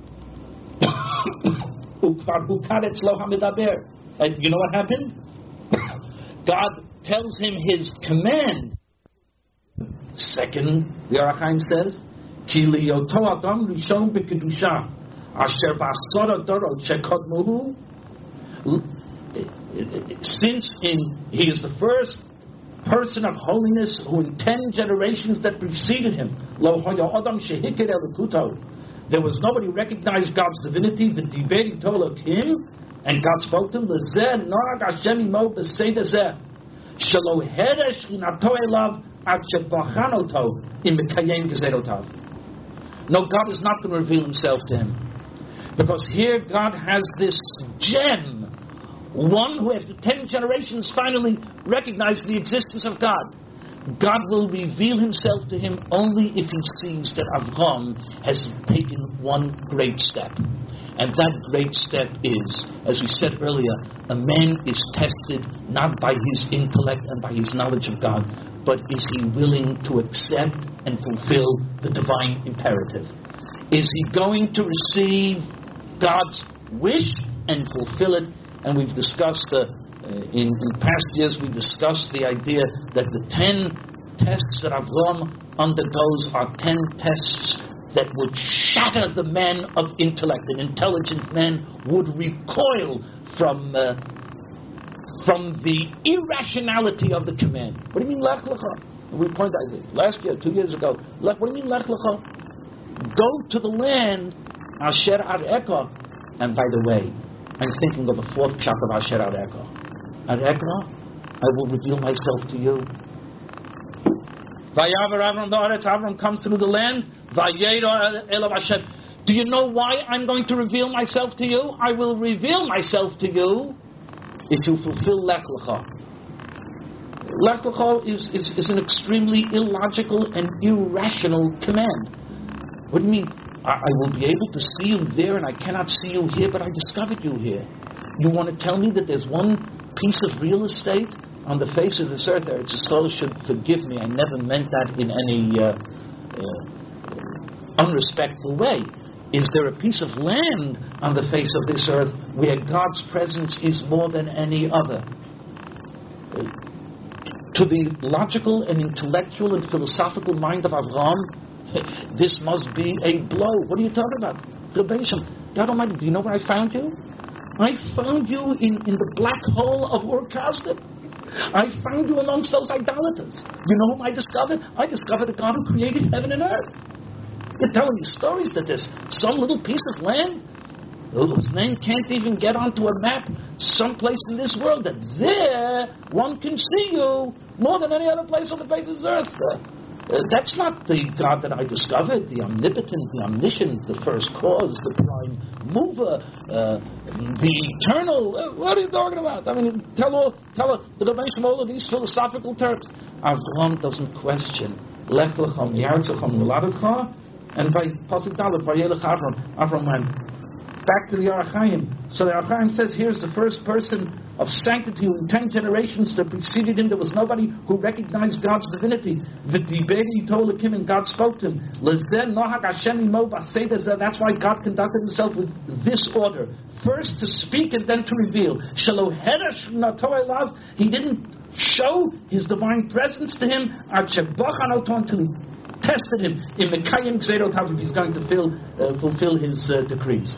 Ukvar Hukaretz Lo Hamidaber. And you know what happened? God tells him his command. Second, the Or HaChaim says, Ki liyoto adam rishon b'kedusha. Asher ba'asara dorot shekodmuhu. Since in he is the first person of holiness who in ten generations that preceded him, lo haya adam shehikir elikuto, there was nobody who recognized God's divinity. The diberi tolak him, and God spoke to him. Lezeh nag Hashem imo b'seder zeh shelo heresh chinato elav ad shebachanoto in mekayem gezerotav. No, God is not going to reveal Himself to him, because here God has this gem. One who after ten generations finally recognized the existence of God. God will reveal Himself to him only if he sees that Avraham has taken one great step. And that great step is, as we said earlier, a man is tested not by his intellect and by his knowledge of God, but is he willing to accept and fulfill the divine imperative? Is he going to receive God's wish and fulfill it? And we've discussed, uh, in, in past years, we discussed the idea that the ten tests that Avram undergoes are ten tests that would shatter the man of intellect. An intelligent man would recoil from uh, from the irrationality of the command. What do you mean, Lech Lecha? We pointed out last year, two years ago. What do you mean, Lech Lecha? Go to the land, Asher Ar'eka. And by the way, I'm thinking of the fourth chapter of Asher Ar'eka. Ar'eka, I will reveal myself to you. Vayavar Avram Ba'aretz, Avram comes through the land. Vayera Elav Hashem. Do you know why I'm going to reveal myself to you? I will reveal myself to you if you fulfill Lech Lecha. Lech Lecha is, is, is an extremely illogical and irrational command. What do you mean? I, I will be able to see you there and I cannot see you here, but I discovered you here. You want to tell me that there's one piece of real estate on the face of this earth? Eretz Yisrael should forgive me. I never meant that in any uh, uh, unrespectful way. Is there a piece of land on the face of this earth where God's presence is more than any other? Uh, to the logical and intellectual and philosophical mind of Avraham, this must be a blow. What are you talking about? God Almighty, do you know where I found you? I found you in, in the black hole of Ur-Kasdim. I found you amongst those idolaters. You know whom I discovered? I discovered the God who created heaven and earth. You're telling me stories that there's some little piece of land whose name can't even get onto a map someplace in this world, that there one can see you more than any other place on the face of this earth. Uh, uh, that's not the God that I discovered, the omnipotent, the omniscient, the first cause, the prime mover, uh, the eternal. Uh, what are you talking about? I mean, tell all, tell the dimension of all of these philosophical terms. Avraham doesn't question. Lech lecha mi'artzecha mi'moladecha. And by Pasuk Dalet, Vayelech Avram, Avram went back to the Orach Chaim. So the Orach Chaim says, here's the first person of sanctity who in ten generations that preceded him, there was nobody who recognized God's divinity. V'diberi tolakim, and God spoke to him. Lezen nohag Hashem imo b'seder zeh. That's why God conducted himself with this order: first to speak and then to reveal. Shelo heresh nato elav. He didn't show his divine presence to him at shebachanoto until he tested him in Mekayim Gzerotav if he's going to fill, uh, fulfill his uh, decrees.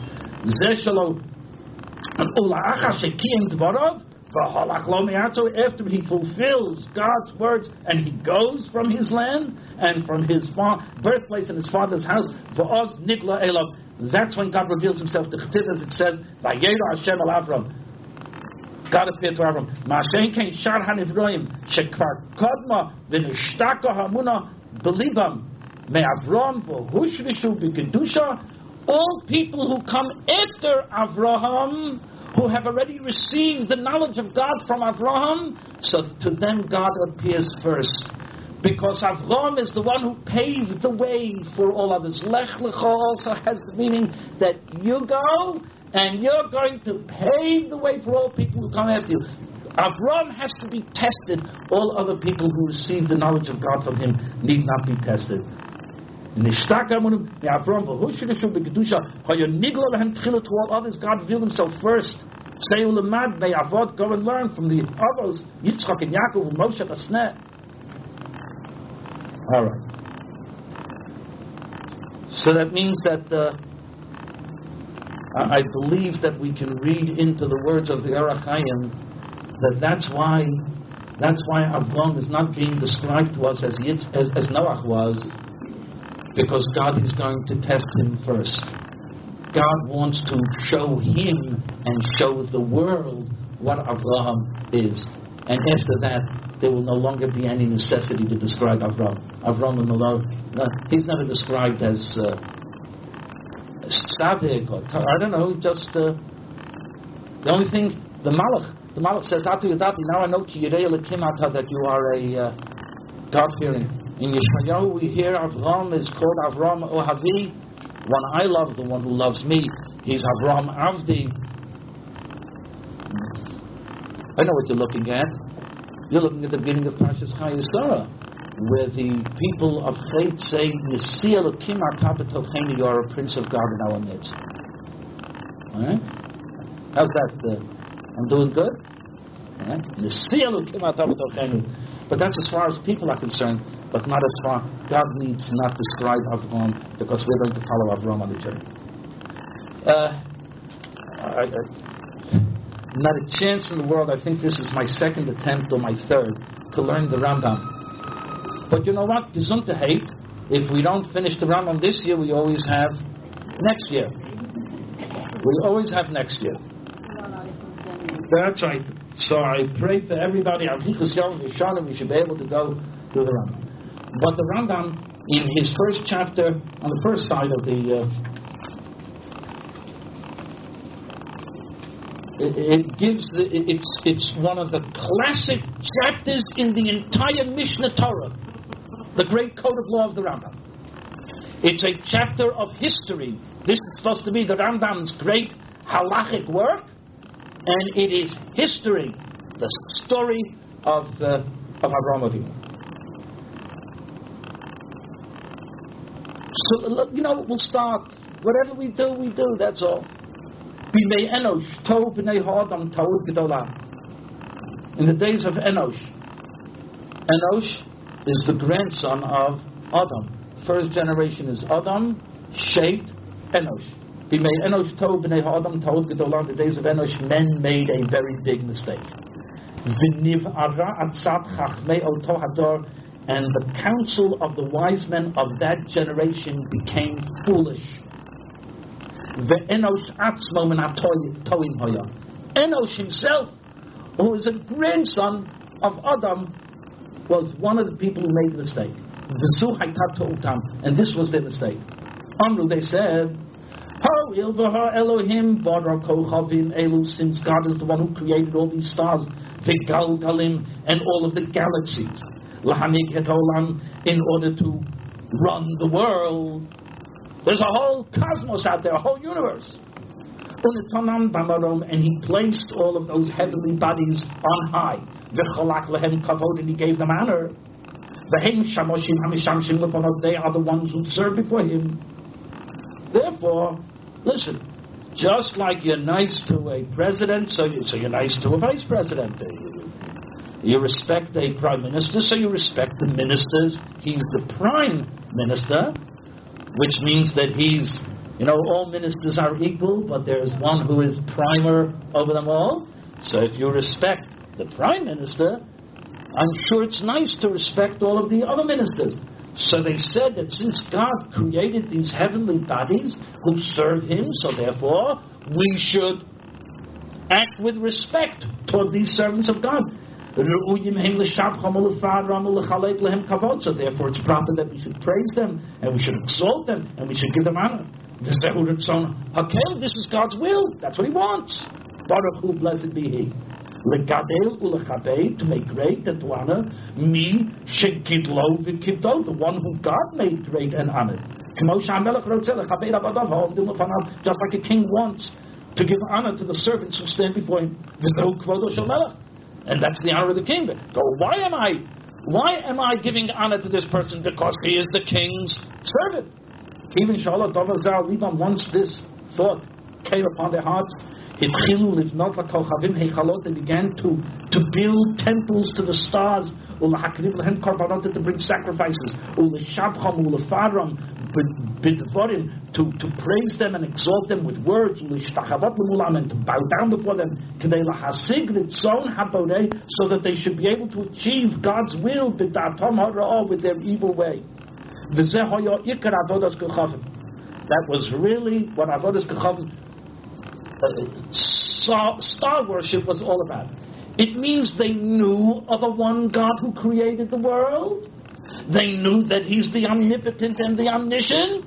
After he fulfills God's words and he goes from his land and from his fa- birthplace and his father's house, that's when God reveals himself to Chtiv, as it says, Vayera Hashem al Avram. God appeared to Avram. Ma'ashen kein shar hanivroim shekvar kodma v'nishtaka hamuna belibam me'Avram v'hushvishu b'kedusha. All people who come after Avraham, who have already received the knowledge of God from Avraham, so to them God appears first, because Avraham is the one who paved the way for all others. Lech Lecha also has the meaning that you go and you're going to pave the way for all people who come after you. Avraham has to be tested. All other people who receive the knowledge of God from him need not be tested. To all others, God revealed himself first. Go and learn from the others, Yitzchak and Yaakov and Moshe Basneh. All right. So that means that uh, I believe that we can read into the words of the Orach Chaim that that's why that's why Avram is not being described to us as Yitz, as, as Noach was, because God is going to test him first. God wants to show him and show the world what Avraham is. And after that, there will no longer be any necessity to describe Avram. Avram will no longer, no, he's never described as uh, Tzaddik or I don't know, just uh, the only thing, the Malach, the Malach says, Atu Yadati, now I know Ki Yirei Elokim Ata, that you are a uh, God-fearing. In Yeshayahu we hear Avram is called Avram Ohavi, one I love, the one who loves me. He's Avram Avdi. I know what you're looking at. You're looking at the beginning of Parshas Chayesara, where the people of faith say, Yesi Elokim Ata b'tocheinu, you are a Prince of God in our midst. Alright? How's that? Uh, I'm doing good? Alright? Yesi Elokim Ata b'tocheinu. But that's as far as people are concerned, but not as far. God needs not describe Avram, because we're going to follow Avram on the journey. Uh, I, I, not a chance in the world. I think this is my second attempt or my third to learn the Rambam. But you know what? Gesundheit. If we don't finish the Rambam this year, we always have next year. We always have next year. That's right. So I pray for everybody. We should be able to go through the Rambam. But the Rambam, in his first chapter, on the first side of the, uh, it, it gives, the, it, it's it's one of the classic chapters in the entire Mishnah Torah, the great code of law of the Rambam. It's a chapter of history. This is supposed to be the Rambam's great halachic work. And it is history, the story of uh, of Avraham Avinu. So you know, we'll start. Whatever we do, we do. That's all. B'nei Enosh, Tov b'nei Ha'adam, Ta'ud Gedolah. In the days of Enosh, Enosh is the grandson of Adam. First generation is Adam, Shet, Enosh. In the days of Enosh, men made a very big mistake. And the counsel of the wise men of that generation became foolish. Enosh himself, who is a grandson of Adam, was one of the people who made the mistake. And this was their mistake. Amru, they said, Elohim Elu, since God is the one who created all these stars, Galgalim, and all of the galaxies, Lahanik et Olam, in order to run the world. There's a whole cosmos out there, a whole universe. And he placed all of those heavenly bodies on high. And he gave them honor. They are the ones who serve before him. Therefore, listen, just like you're nice to a president, so, you, so you're nice to a vice president. You respect a prime minister, so you respect the ministers. He's the prime minister, which means that he's, you know, all ministers are equal, but there's one who is primer over them all. So if you respect the prime minister, I'm sure it's nice to respect all of the other ministers. So they said that since God created these heavenly bodies who serve Him, so therefore we should act with respect toward these servants of God. So therefore it's proper that we should praise them, and we should exalt them, and we should give them honor. This is God's will. That's what He wants. Baruch Hu, blessed be He. Legadel ulechabed, to make great and to honor, me shekidlo v'kiddo, the one who God made great and honored. Just like a king wants to give honor to the servants who stand before him. And that's the honor of the king. So why am I why am I giving honor to this person? Because he is the king's servant. Even Shalom Dovazal, even once this thought came upon their hearts, They began to, to build temples to the stars, to bring sacrifices, to, to praise them and exalt them with words, and to bow down before them, so that they should be able to achieve God's will with their evil way. That was really what Avodas Kechavim, uh, star worship was all about. It means they knew of a one God who created the world. They knew that He's the omnipotent and the omniscient.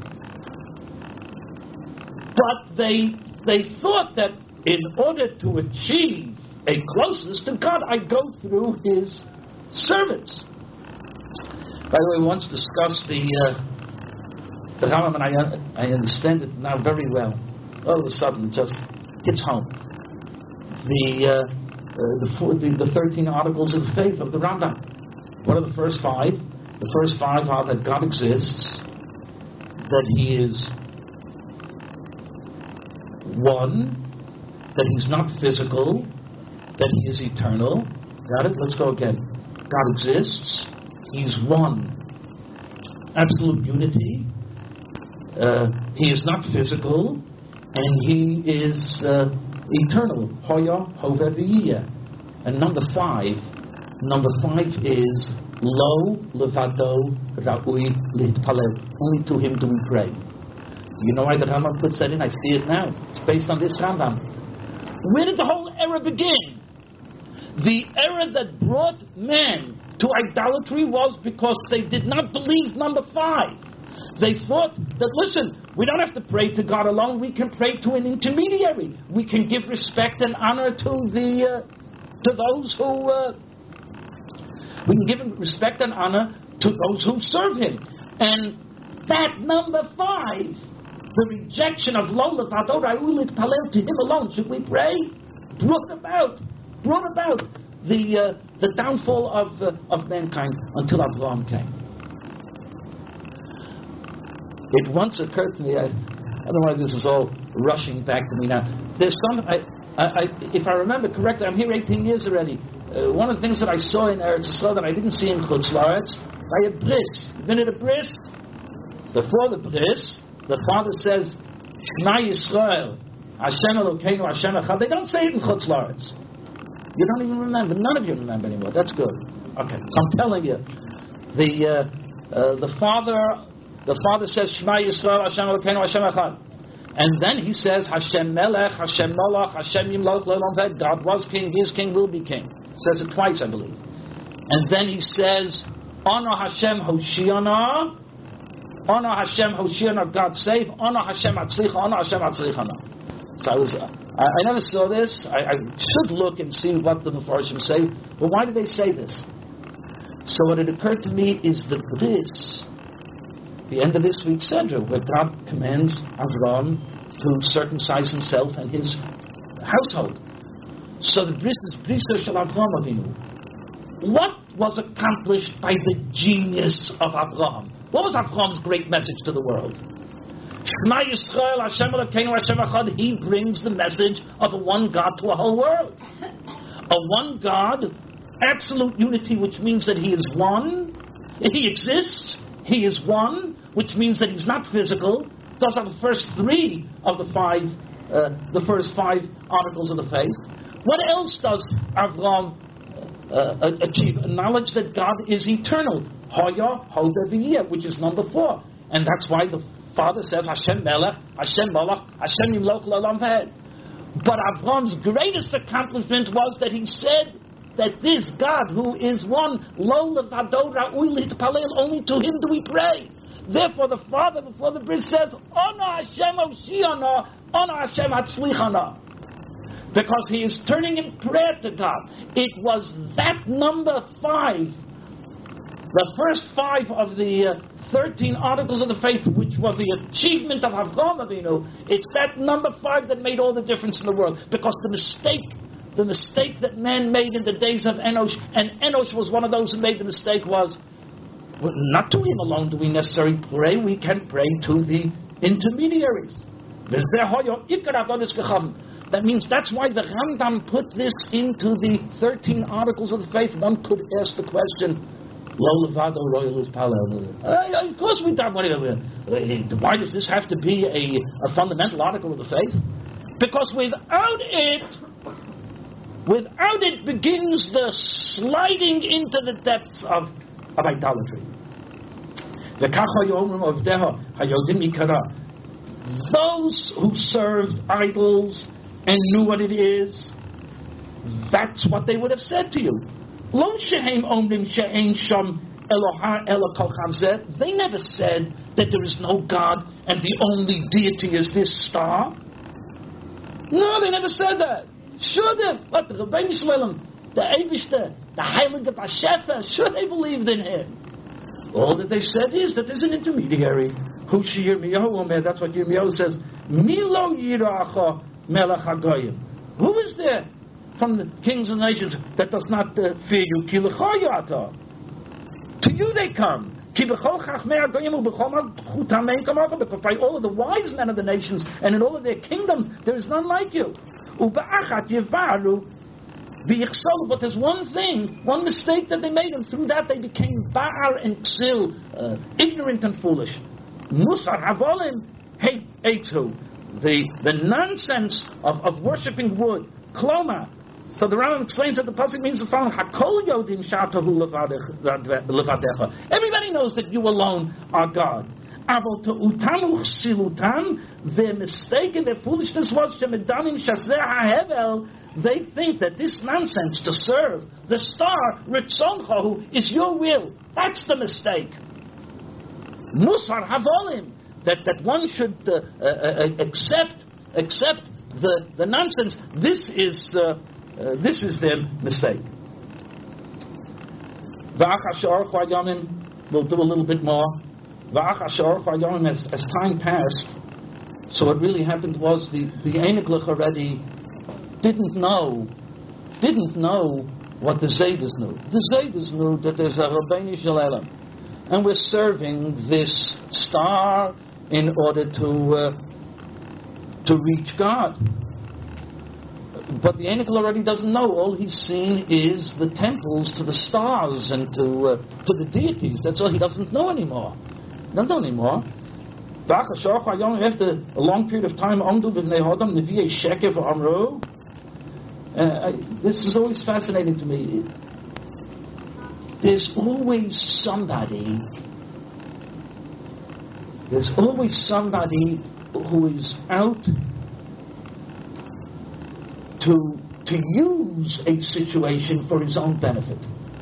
But they they thought that in order to achieve a closeness to God, I go through His servants. By the way, we once discussed the uh, the Rambam, and I, I understand it now very well. All of a sudden, it just hits home. The uh, uh, the, four, the the thirteen articles of faith of the Rambam. What are the first five? The first five are that God exists, that He is one, that He's not physical, that He is eternal. Got it? Let's go again. God exists. He's one. Absolute unity. Uh, he is not physical, and He is uh, eternal. Hoya, Hove, V'yiyeh. And number five, number five is Lo Levado Ra'ui Litpalel. Only to Him do we pray. Do you know why the Rambam puts that in? I see it now. It's based on this Rambam. Where did the whole era begin? The era that brought man to idolatry was because they did not believe number five. They thought that, listen, we don't have to pray to God alone. We can pray to an intermediary. We can give respect and honor to the uh, to those who uh, we can give respect and honor to those who serve Him. And that number five, the rejection of Lo Levado Ra'ui Litpalel, to Him alone should we pray, brought about brought about the uh, the downfall of uh, of mankind until Abraham came. It once occurred to me, I, I don't know why this is all rushing back to me now. There's some, I, I, I, if I remember correctly, I'm here eighteen years already. Uh, one of the things that I saw in Eretz Yisrael that I didn't see in Chutz La'aretz, by a bris. You've been at a bris? Before the bris, the father says, Shema Yisrael, Hashem Elokeinu, Hashem Echad. They don't say it in Chutz La'aretz. You don't even remember. None of you remember anymore. That's good. Okay, so I'm telling you, the uh, uh, the father. The father says, Shema Yisrael, Hashem Elokeinu, Hashem Echad. And then he says, Hashem Melech, Hashem Molach, Hashem Yimloch Le'olam Ved. God was king, He is king, will be king. Says it twice, I believe. And then he says, Ono Hashem Hoshiana, Ono Hashem Hoshiana, God save, Ono Hashem Atzlicha, Ono Hashem Atzlichana. So I was, uh, I, I never saw this. I, I should look and see what the Mefarshim say. But why do they say this? So what had occurred to me is the bris, the end of this week's Sedra, where God commands Avram to circumcise himself and his household. So the bris is brisa shel Avram Avinu. What was accomplished by the genius of Abraham? What was Avram's great message to the world? Shema Yisrael, Hashem Elokeinu, Hashem Echad. He brings the message of a one God to a whole world. A one God, absolute unity, which means that He is one. He exists. He is one, which means that He's not physical. Those are the first three of the five, uh, the first five articles of the faith. What else does Avram uh, achieve? A knowledge that God is eternal. Hoya, Hove, V'yiyeh, which is number four. And that's why the Father says, Hashem Melech, Hashem Molach, Hashem Yimloch Le'olam Ved. But Avram's greatest accomplishment was that he said that this God who is one, Lo Levado Ra'ui Litpalel, only to Him do we pray. Therefore the Father before the bris says, Ono Hashem Hoshiana, Ono Hashem Hatzlichana. Because he is turning in prayer to God. It was that number five, the first five of the uh, thirteen articles of the faith, which was the achievement of Avraham Avinu. It's that number five that made all the difference in the world. Because the mistake The mistake that man made in the days of Enosh, and Enosh was one of those who made the mistake, was, well, not to him alone do we necessarily pray, we can pray to the intermediaries. That means that's why the Rambam put this into the thirteen articles of the faith. One could ask the question, Lo levado royalus palel. Of course we don't. Why does this have to be a, a fundamental article of the faith? Because without it, without it begins the sliding into the depths of, of idolatry. Those who served idols and knew what it is, that's what they would have said to you. They never said that there is no God and the only deity is this star. No, they never said that. Sure, they, but the Rebbeinu Shalom, the Eibishter, the Heilige Bashefa, sure they believed in him. All that they said is that there's an intermediary. Who Yirmiyahu, that's what Yirmiyahu says. Milo Yiracha Melech HaGoyim. Who is there from the kings and nations that does not uh, fear you? Ki l'chayata. To you they come. Because by all of the wise men of the nations and in all of their kingdoms, there is none like you. But there's one thing, one mistake that they made, and through that they became ba'ar and ksil, uh, ignorant and foolish. Musar havolim hate eitu, the the nonsense of, of worshipping wood, kloma. So the Rambam explains that the pasuk means the following: Hakol yodim shatahu levadecha. Everybody knows that you alone are God. Avol te'utamu chsilutam, their mistake and their foolishness was shemedanim shazeh hahevel. They think that this nonsense to serve the star ritzoncha is your will. That's the mistake. Musar havolim, that that one should uh, uh, accept accept the the nonsense. This is uh, uh, this is their mistake. We'll do a little bit more. As, as time passed, so what really happened was the the Einiglich already didn't know didn't know what the Zaydas knew. The Zaydas knew that there's a Rabbeinu Shalom, and we're serving this star in order to uh, to reach God. But the Einikl already doesn't know. All he's seen is the temples to the stars and to uh, to the deities. That's all he doesn't know anymore. Doesn't know anymore. After a long period of time, uh, this is always fascinating to me. There's always somebody, there's always somebody who is out to to use a situation for his own benefit.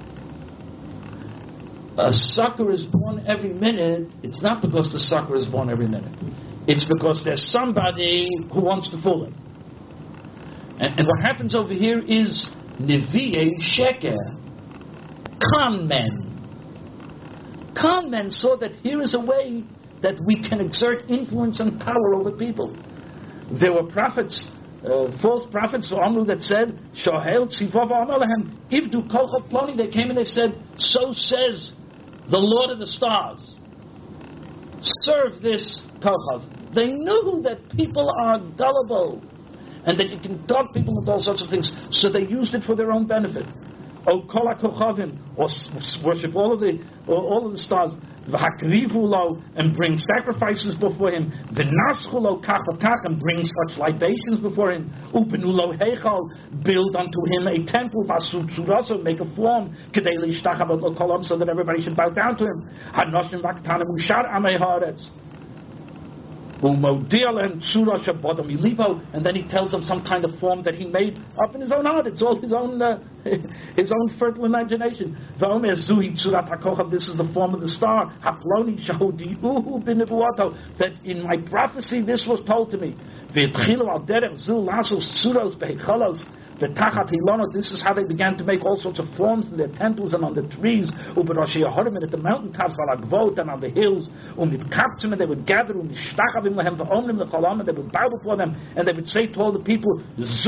A sucker is born every minute. It's not because the sucker is born every minute. It's because there's somebody who wants to fool him. And, and what happens over here is Nevi'e Sheker. Con men. Con men saw that here is a way that we can exert influence and power over people. There were prophets, uh, false prophets for Amru that said, Shohel Tzivov Amalahem, Ivdu Kolchot Ploni. They came and they said, so says the Lord of the Stars. Serve this Kolchot. They knew that people are gullible and that you can talk people into all sorts of things, so they used it for their own benefit. O kol hakochavim, or worship all of the all of the stars, v'hakrivu lo, and bring sacrifices before him, v'naschu lo kach v'kach, and bring such libations before him, upenu lo heichal, build unto him a temple, v'asu tzuraso, make a form, kedei lishtachavot lo kolam, so that everybody should bow down to him, hanoshim v'aktanim ushar amei haaretz. And then he tells them some kind of form that he made up in his own heart. It's all his own uh, his own fertile imagination. This is the form of the star. That in my prophecy this was told to me. This is how they began to make all sorts of forms in their temples and on the trees, and at the mountaintops, and on the hills, and they would gather, and they would bow before them, and they would say to all the people,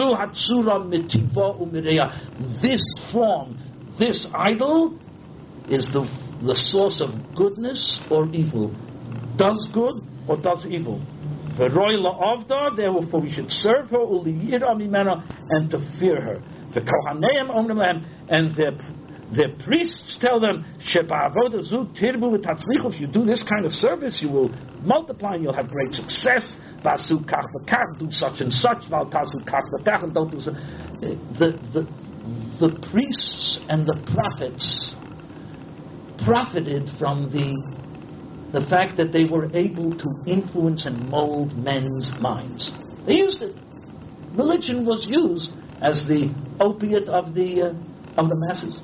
this form, this idol, is the, the source of goodness or evil, does good or does evil. V'roi la'avda, therefore we should serve her, u'liyira mimena, and to fear her. V'kohaneim omrim lehem, and their their priests tell them, Sheba'avoda zu tirbu v'tatzlichu, if you do this kind of service, you will multiply and you'll have great success. V'asu kach v'kach, do such and such. V'altasu kach v'kach, and don't do so. The, the, the priests and the prophets profited from the the fact that they were able to influence and mold men's minds. They used it. Religion was used as the opiate of the uh, of the masses.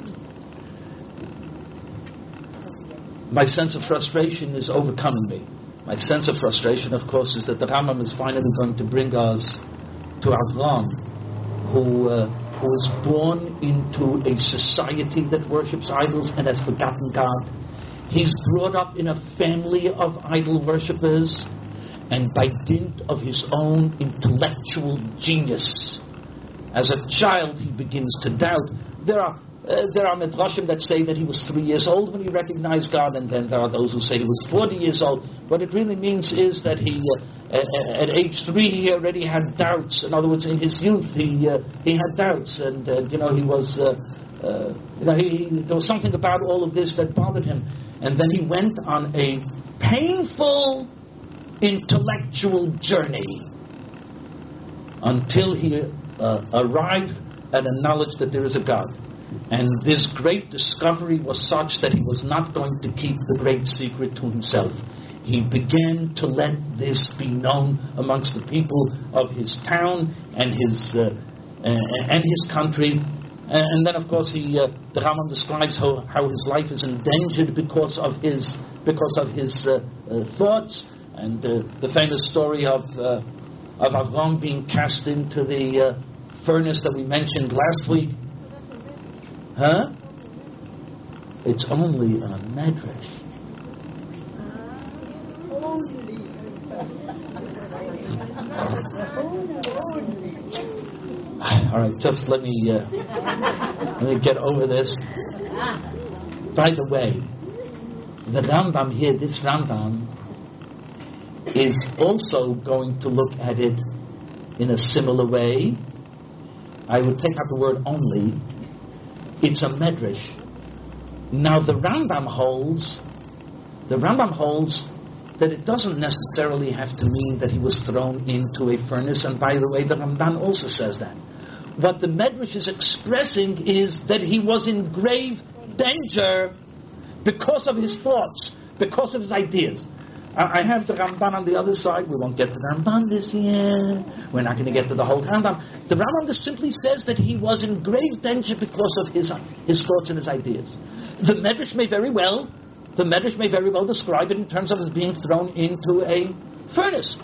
My sense of frustration is overcoming me. My sense of frustration, of course, is that the Rambam is finally going to bring us to Avram, who uh, who was born into a society that worships idols and has forgotten God. He's brought up in a family of idol worshippers, and by dint of his own intellectual genius, as a child he begins to doubt. There are uh, there are midrashim that say that he was three years old when he recognized God, and then there are those who say he was forty years old. What it really means is that he, uh, at, at age three, he already had doubts. In other words, in his youth, he uh, he had doubts, and uh, you know he was uh, uh, you know he, he there was something about all of this that bothered him, and then he went on a painful intellectual journey until he uh, arrived at a knowledge that there is a God. And this great discovery was such that he was not going to keep the great secret to himself. He began to let this be known amongst the people of his town and his uh, uh, and his country. And then, of course, he uh, the Rambam describes how, how his life is endangered because of his because of his uh, uh, thoughts, and uh, the famous story of uh, of Avram being cast into the uh, furnace that we mentioned last week. Huh? It's only a medrash. All right, just let me uh, let me get over this. By the way, the Rambam here, this Rambam, is also going to look at it in a similar way. I would take out the word only. It's a medrash. Now the Rambam holds, the Rambam holds that it doesn't necessarily have to mean that he was thrown into a furnace. And by the way, the Ramban also says that. What the medrash is expressing is that he was in grave danger because of his thoughts, because of his ideas. I have the Ramban on the other side. We won't get to the Ramban this year. We're not going to get to the whole Rambam. The Rambam just simply says that he was in grave danger because of his his thoughts and his ideas. The Medrash may very well, the Medrash may very well describe it in terms of his being thrown into a furnace.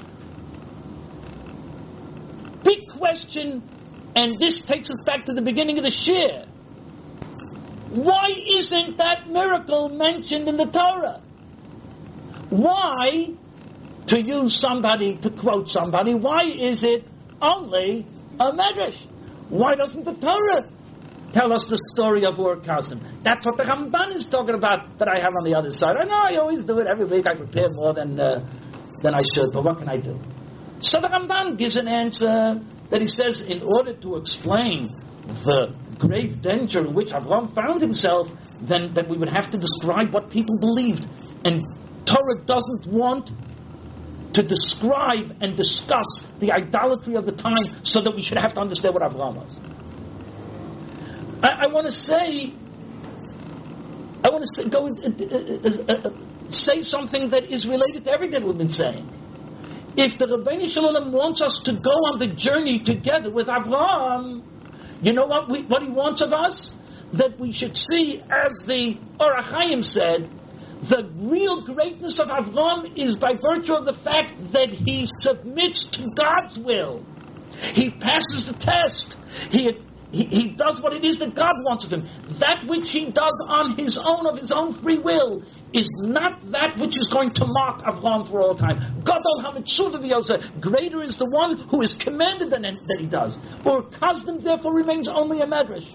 Big question, and this takes us back to the beginning of the Shir. Why isn't that miracle mentioned in the Torah? Why, to use somebody, to quote somebody, why is it only a medrash? Why doesn't the Torah tell us the story of Ur Kasdim? That's what the Ramban is talking about that I have on the other side. I know I always do it every week. I prepare more than uh, than I should, but what can I do? So the Ramban gives an answer that he says, in order to explain the grave danger in which Avram found himself, then, then we would have to describe what people believed. And Torah doesn't want to describe and discuss the idolatry of the time so that we should have to understand what Avram was. I, I want to say, I want to say, go uh, uh, uh, say something that is related to everything we've been saying. If the Rebbeinu Shalom wants us to go on the journey together with Avram, you know what we, what he wants of us? That we should see, as the Or HaChaim said, the real greatness of Avram is by virtue of the fact that he submits to God's will. He passes the test. He, he he does what it is that God wants of him. That which he does on his own, of his own free will, is not that which is going to mark Avram for all time. Gadol HaMitzvah v'yoseh. Greater is the one who is commanded than, than he does. Ur Kasdim therefore remains only a medrash.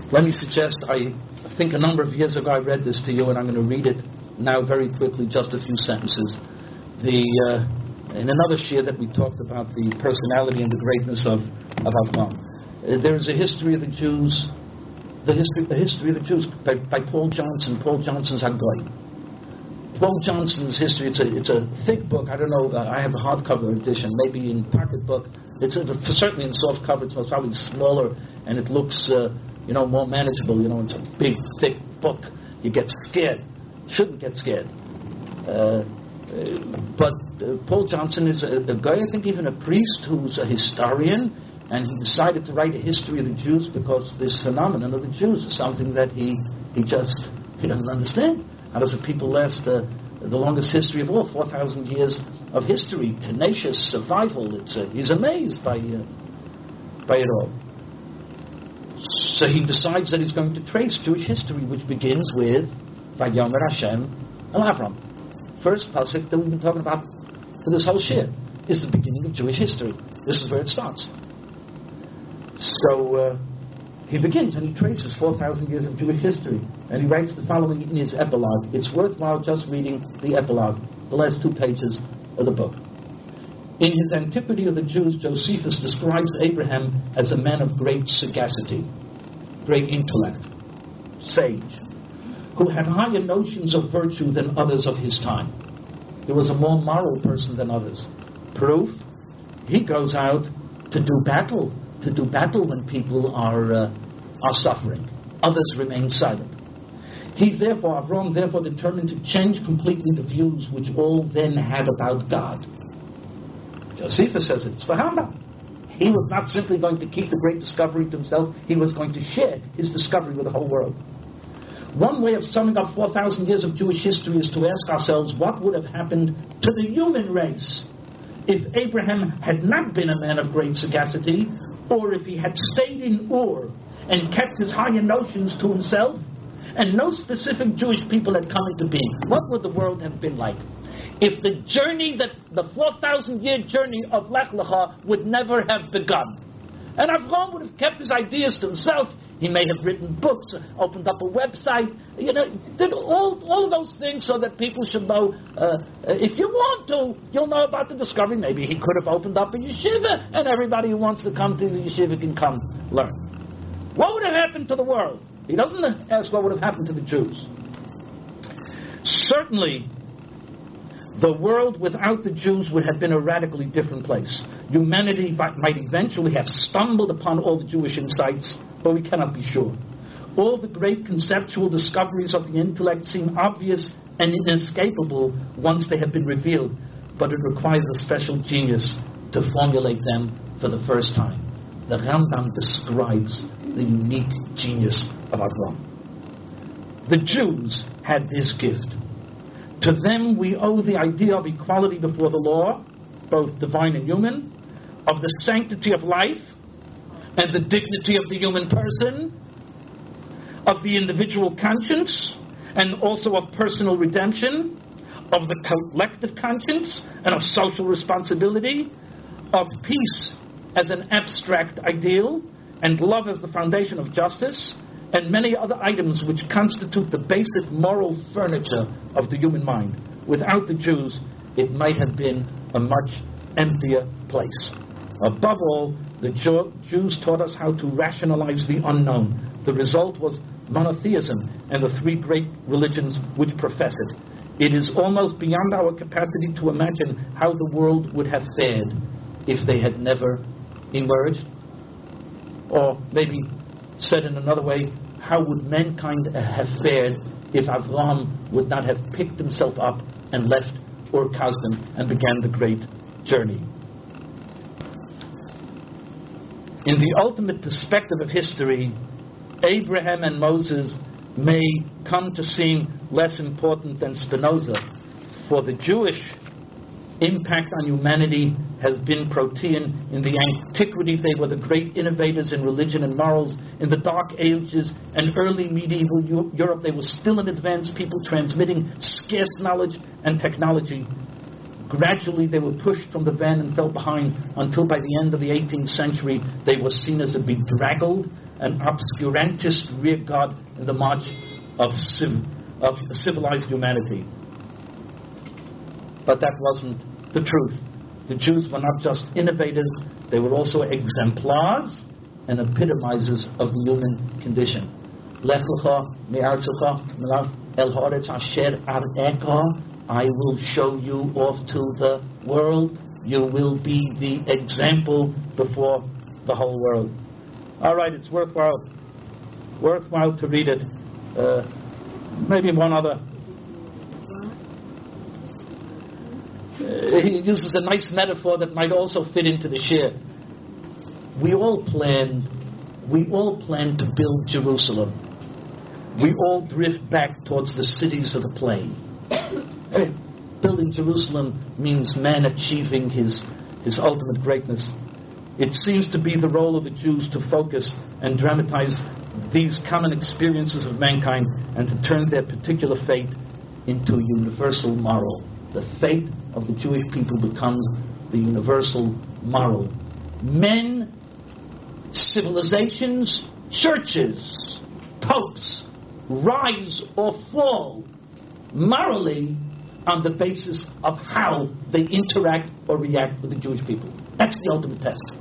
Let me suggest, I think a number of years ago I read this to you, and I'm going to read it now very quickly, just a few sentences. The uh, in another shir that we talked about the personality and the greatness of, of Avraham. Uh, there is a history of the Jews, the history, the history of the Jews by, by Paul Johnson. Paul Johnson's Hagoy. Paul Johnson's history. It's a it's a thick book. I don't know. Uh, I have a hardcover edition, maybe in pocketbook. It's a, certainly in soft cover. It's probably smaller, and it looks uh, you know more manageable. You know, it's a big, thick book. You get scared. Shouldn't get scared. Uh, but uh, Paul Johnson is a, a guy, I think, even a priest who's a historian, and he decided to write a history of the Jews because this phenomenon of the Jews is something that he he just he doesn't understand. How does a people last uh, the longest history of all, four thousand years of history, tenacious survival? It's uh, he's amazed by uh, by it all. So he decides that he's going to trace Jewish history, which begins with Vayomer Hashem El Avram. First pasuk that we've been talking about for this whole shir is the beginning of Jewish history. This is where it starts. So uh, he begins and he traces four thousand years of Jewish history, and he writes the following in his epilogue. It's worthwhile just reading the epilogue, the last two pages of the book. In his Antiquity of the Jews, Josephus describes Abraham as a man of great sagacity, great intellect, sage, who had higher notions of virtue than others of his time. He was a more moral person than others. Proof, he goes out to do battle, to do battle when people are uh, are suffering. Others remain silent. He therefore, Avram therefore determined to change completely the views which all then had about God. Josephus says it's the Rambam. He was not simply going to keep the great discovery to himself, he was going to share his discovery with the whole world. One way of summing up four thousand years of Jewish history is to ask ourselves what would have happened to the human race if Abraham had not been a man of great sagacity, or if he had stayed in Ur and kept his higher notions to himself, and no specific Jewish people had come into being. What would the world have been like if the journey, that the four thousand year journey of Lech Lecha would never have begun? And Avraham would have kept his ideas to himself. He may have written books, opened up a website, you know, did all all of those things so that people should know. Uh, if you want to, you'll know about the discovery. Maybe he could have opened up a yeshiva, and everybody who wants to come to the yeshiva can come learn. What would have happened to the world? He doesn't ask what would have happened to the Jews. Certainly, the world without the Jews would have been a radically different place. Humanity might eventually have stumbled upon all the Jewish insights, but we cannot be sure. All the great conceptual discoveries of the intellect seem obvious and inescapable once they have been revealed, but it requires a special genius to formulate them for the first time. The Rambam describes the unique genius of Avraham. The Jews had this gift. To them we owe the idea of equality before the law, both divine and human, of the sanctity of life and the dignity of the human person, of the individual conscience and also of personal redemption, of the collective conscience and of social responsibility, of peace as an abstract ideal and love as the foundation of justice, and many other items which constitute the basic moral furniture of the human mind. Without the Jews, it might have been a much emptier place. Above all, the Jews taught us how to rationalize the unknown. The result was monotheism and the three great religions which profess it. It is almost beyond our capacity to imagine how the world would have fared if they had never emerged. Or maybe said in another way, how would mankind have fared if Avraham would not have picked himself up and left Ur Kasdim and began the great journey? In the ultimate perspective of history, Abraham and Moses may come to seem less important than Spinoza, for the Jewish impact on humanity has been protean. In the antiquity, they were the great innovators in religion and morals. In the Dark Ages and early medieval Europe, they were still an advanced people transmitting scarce knowledge and technology. Gradually, they were pushed from the van and fell behind until by the end of the eighteenth century, they were seen as a bedraggled an obscurantist rearguard in the march of, civ- of civilized humanity. But that wasn't the truth. The Jews were not just innovators, they were also exemplars and epitomizers of the human condition. Lech lecha mi'artzecha el haaretz asher arecha. I will show you off to the world. You will be the example before the whole world. All right, it's worthwhile, worthwhile to read it. Uh, maybe one other. Uh, he uses a nice metaphor that might also fit into the shir. We all plan, we all plan to build Jerusalem. We all drift back towards the cities of the plain. Building Jerusalem means man achieving his, his ultimate greatness. It seems to be the role of the Jews to focus and dramatize these common experiences of mankind and to turn their particular fate into a universal moral. The fate of the Jewish people becomes the universal moral. Men, civilizations, churches, popes rise or fall morally on the basis of how they interact or react with the Jewish people. That's the ultimate test.